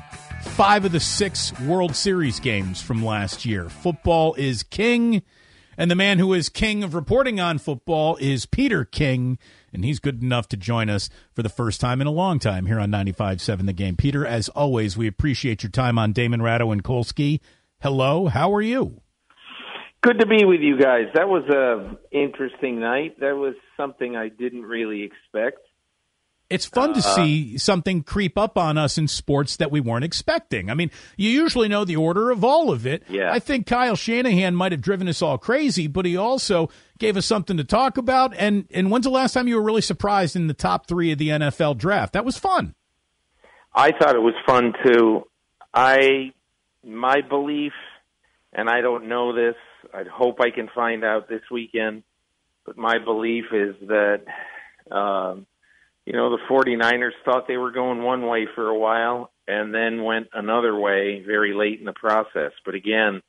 five of the six World Series games from last year. Football is king, And the man who is king of reporting on football is Peter King, and he's good enough to join us for the first time in a long time here on ninety-five point seven The Game. Peter, as always, we appreciate your time on Damon Ratto and Kolsky. Hello, how are you?
Good to be with you guys. That was a interesting night. That was something I didn't really expect.
It's fun to uh, see something creep up on us in sports that we weren't expecting. I mean, you usually know the order of all of it.
Yeah.
I think Kyle Shanahan might have driven us all crazy, but he also gave us something to talk about. And, and when's the last time you were really surprised in the top three of the N F L draft? That was fun.
I thought it was fun, too. I, my belief, and I don't know this, I hope I can find out this weekend, but my belief is that, um, you know, the 49ers thought they were going one way for a while and then went another way very late in the process. But again,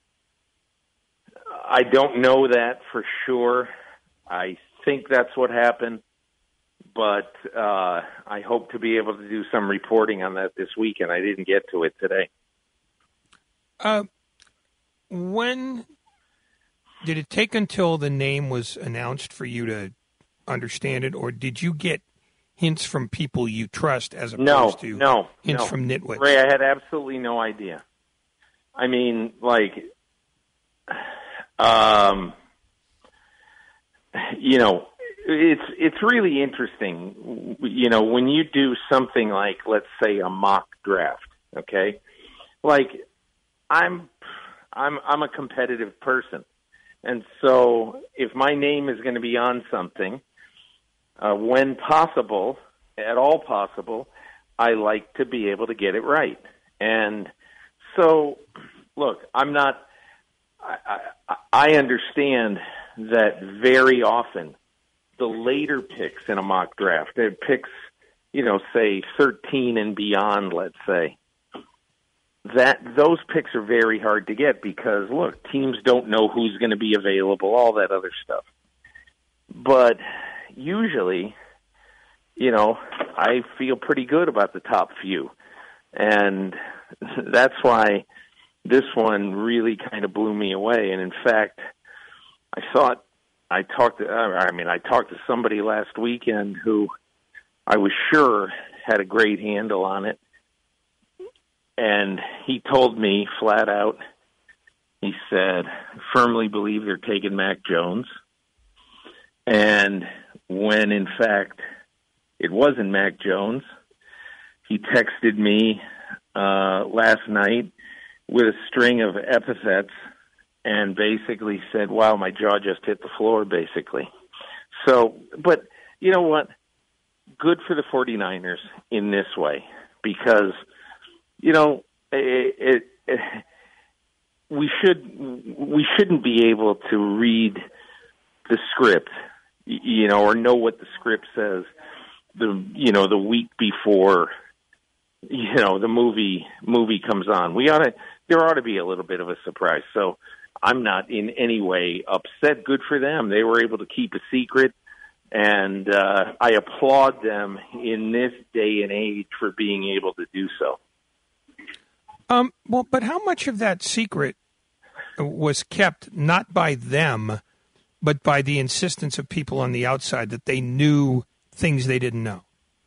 I don't know that for sure. I think that's what happened, but uh, I hope to be able to do some reporting on that this weekend. I didn't get to it today.
Uh, when did it take until the name was announced for you to understand it, or did you get hints from people you trust as opposed
no,
to
no,
hints
no.
from nitwits?
Ray, I had absolutely no idea. I mean, like, um, you know, it's it's really interesting. You know, when you do something like, let's say, a mock draft, okay? Like, I'm I'm I'm a competitive person, and so if my name is going to be on something, Uh, when possible, at all possible, I like to be able to get it right. And so, look, I'm not, I, I, I understand that very often the later picks in a mock draft, the picks, you know, say thirteen and beyond, let's say, that those picks are very hard to get because, look, teams don't know who's going to be available, all that other stuff. But usually, you know, I feel pretty good about the top few. And that's why this one really kind of blew me away. And in fact, I thought I talked to, I mean, I talked to somebody last weekend who I was sure had a great handle on it. And he told me flat out, he said, firmly believe they're taking Mac Jones. And when, in fact, it wasn't Mac Jones, he texted me uh, last night with a string of epithets and basically said, wow, my jaw just hit the floor, basically. So, but you know what? Good for the 49ers in this way because, you know, it, it, it, we should we shouldn't be able to read the script, you know, or know what the script says the, you know, the week before, you know, the movie movie comes on. We ought to, there ought to be a little bit of a surprise. So I'm not in any way upset. Good for them. They were able to keep a secret, and uh, I applaud them in this day and age for being able to do so.
Um, well, but how much of that secret was kept not by them, but by the insistence of people on the outside that they knew things they didn't know?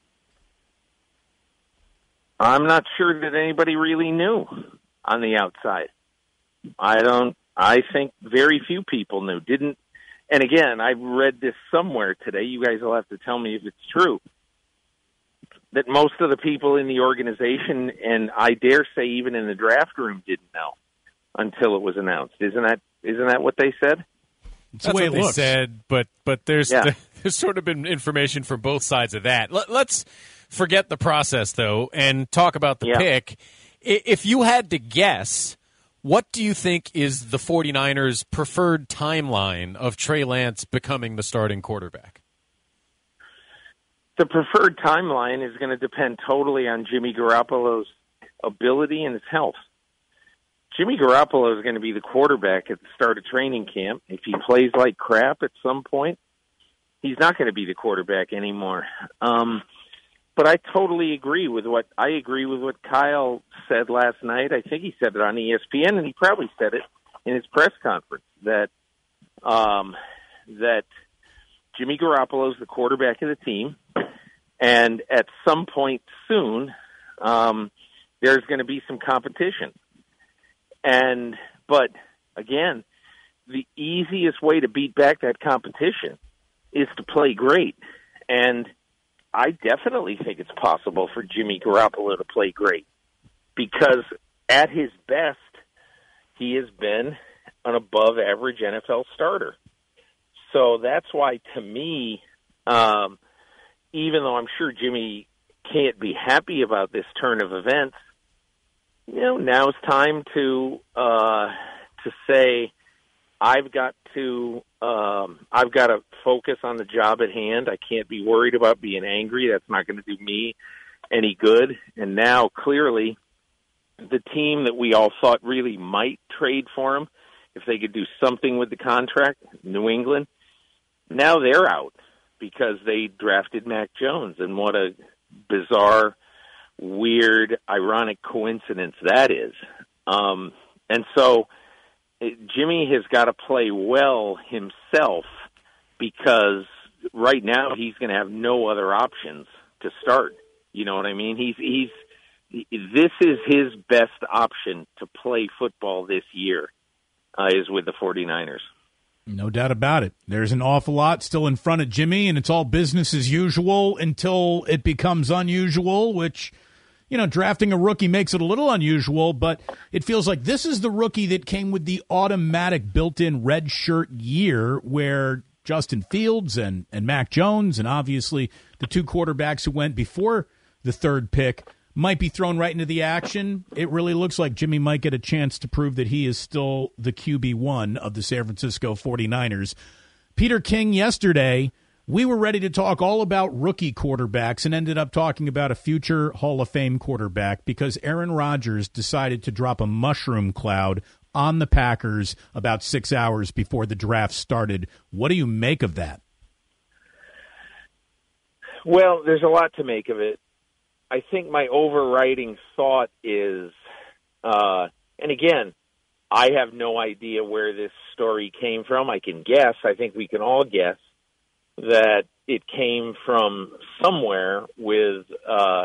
I'm not sure that anybody really knew on the outside. I don't, I think very few people knew. Didn't, and again, I read this somewhere today. You guys will have to tell me if it's true. That most of the people in the organization, and I dare say even in the draft room, didn't know until it was announced. Isn't that isn't that what they said?
That's the way what they looks. said, but but there's yeah. there's sort of been information from both sides of that. Let, let's forget the process though and talk about the yeah. pick. If you had to guess, what do you think is the 49ers' preferred timeline of Trey Lance becoming the starting quarterback?
The preferred timeline is going to depend totally on Jimmy Garoppolo's ability and his health. Jimmy Garoppolo is going to be the quarterback at the start of training camp. If he plays like crap at some point, he's not going to be the quarterback anymore. Um, but I totally agree with what I agree with what Kyle said last night. I think he said it on E S P N, and he probably said it in his press conference that um, that Jimmy Garoppolo is the quarterback of the team, and at some point soon, um, there's going to be some competition. And but again, the easiest way to beat back that competition is to play great. And I definitely think it's possible for Jimmy Garoppolo to play great, because at his best, he has been an above-average N F L starter. So that's why, to me, um, even though I'm sure Jimmy can't be happy about this turn of events, you know, now's time to uh, to say, I've got to um, I've got to focus on the job at hand. I can't be worried about being angry. That's not going to do me any good. And now, clearly, the team that we all thought really might trade for him, if they could do something with the contract, New England, now they're out because they drafted Mac Jones. And what a bizarre, weird, ironic coincidence that is. Um, and so Jimmy has got to play well himself, because right now he's going to have no other options to start. You know what I mean? He's he's this is his best option to play football this year, uh, is with the 49ers.
No doubt about it. There's an awful lot still in front of Jimmy, and it's all business as usual until it becomes unusual, which, you know, drafting a rookie makes it a little unusual, but it feels like this is the rookie that came with the automatic built-in red shirt year, where Justin Fields and, and Mac Jones, and obviously the two quarterbacks who went before the third pick, might be thrown right into the action. It really looks like Jimmy might get a chance to prove that he is still the Q B one of the San Francisco 49ers. Peter King, yesterday, we were ready to talk all about rookie quarterbacks and ended up talking about a future Hall of Fame quarterback because Aaron Rodgers decided to drop a mushroom cloud on the Packers about six hours before the draft started. What do you make of that?
Well, there's a lot to make of it. I think my overriding thought is, uh, and again, I have no idea where this story came from. I can guess. I think we can all guess that it came from somewhere with, uh,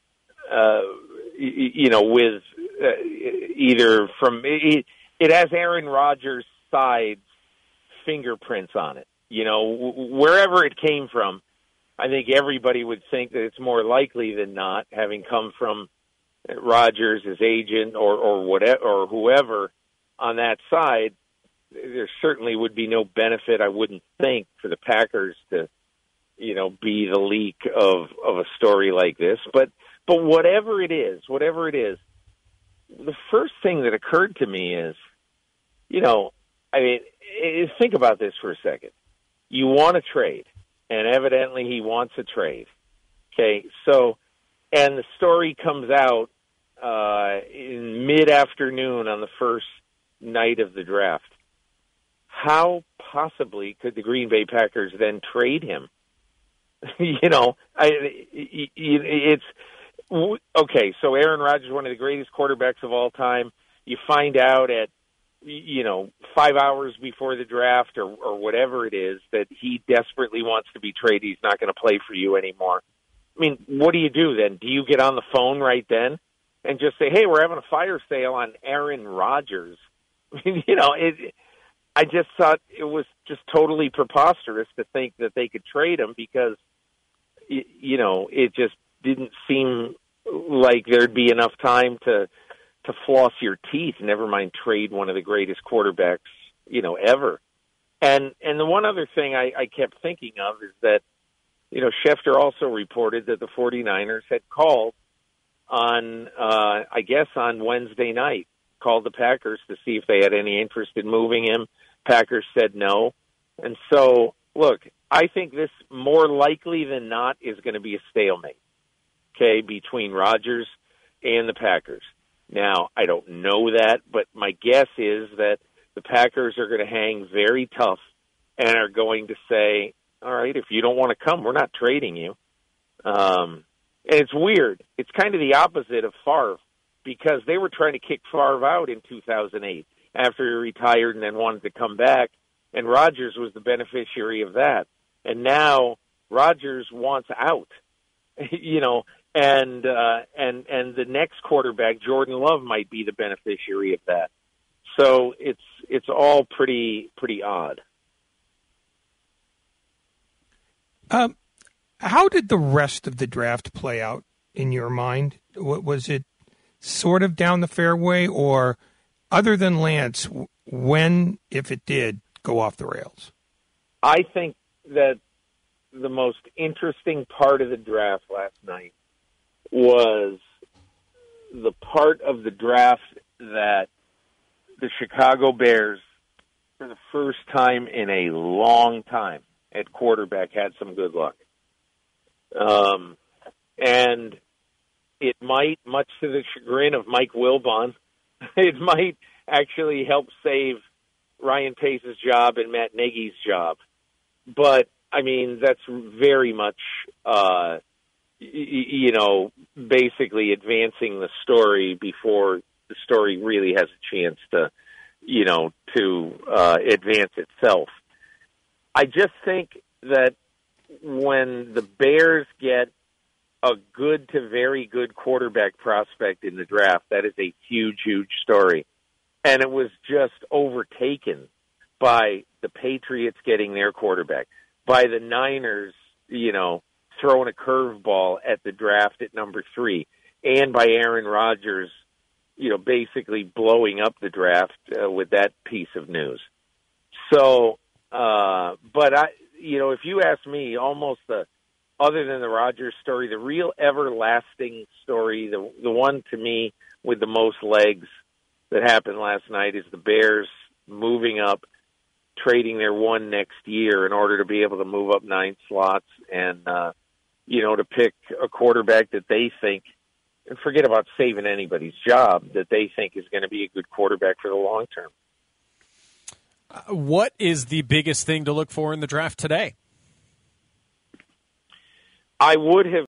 uh, you know, with uh, either from it, it has Aaron Rodgers' side's fingerprints on it. You know, wherever it came from, I think everybody would think that it's more likely than not, having come from Rodgers, his agent, or or whatever, or whoever on that side. There certainly would be no benefit, I wouldn't think, for the Packers to, you know, be the leak of of a story like this. But but whatever it is, whatever it is, the first thing that occurred to me is, you know, I mean, think about this for a second. You want to trade. And evidently he wants a trade. Okay, so, and the story comes out uh, in mid-afternoon on the first night of the draft. How possibly could the Green Bay Packers then trade him? you know, I, it's, okay, so Aaron Rodgers, one of the greatest quarterbacks of all time, you find out at, you know, five hours before the draft or, or whatever it is, that he desperately wants to be traded. He's not going to play for you anymore. I mean, what do you do then? Do you get on the phone right then and just say, hey, we're having a fire sale on Aaron Rodgers? I mean, you know, it, I just thought it was just totally preposterous to think that they could trade him because, you know, it just didn't seem like there'd be enough time to to floss your teeth, never mind trade one of the greatest quarterbacks, you know, ever. And and the one other thing I, I kept thinking of is that, you know, Schefter also reported that the 49ers had called on, uh, I guess, on Wednesday night, called the Packers to see if they had any interest in moving him. Packers said no. And so, look, I think this more likely than not is going to be a stalemate, okay, between Rodgers and the Packers. Now, I don't know that, but my guess is that the Packers are going to hang very tough and are going to say, all right, if you don't want to come, we're not trading you. Um, and it's weird. It's kind of the opposite of Favre, because they were trying to kick Favre out in two thousand eight after he retired and then wanted to come back. and Rodgers was the beneficiary of that. And now Rodgers wants out, you know, and uh, and and the next quarterback, Jordan Love, might be the beneficiary of that. So it's it's all pretty pretty odd.
Um, how did the rest of the draft play out in your mind? What, was it sort of down the fairway, or other than Lance, when, if it did, go off the rails?
I think that the most interesting part of the draft last night was the part of the draft that the Chicago Bears, for the first time in a long time at quarterback, had some good luck. Um, and it might, much to the chagrin of Mike Wilbon, it might actually help save Ryan Pace's job and Matt Nagy's job. But, I mean, that's very much, uh, y- you know, basically advancing the story before the story really has a chance to, you know, to uh, advance itself. I just think that when the Bears get a good to very good quarterback prospect in the draft, that is a huge, huge story. And it was just overtaken by the Patriots getting their quarterback, by the Niners, you know, throwing a curveball at the draft at number three, and by Aaron Rodgers, you know, basically blowing up the draft uh, with that piece of news. So, uh, but I, you know, if you ask me, almost the, other than the Rodgers story, the real everlasting story, the the one to me with the most legs that happened last night is the Bears moving up, trading their one next year in order to be able to move up nine slots and, uh, you know, to pick a quarterback that they think, and forget about saving anybody's job, that they think is going to be a good quarterback for the long term.
Uh, what is the biggest thing to look for in the draft today?
I would have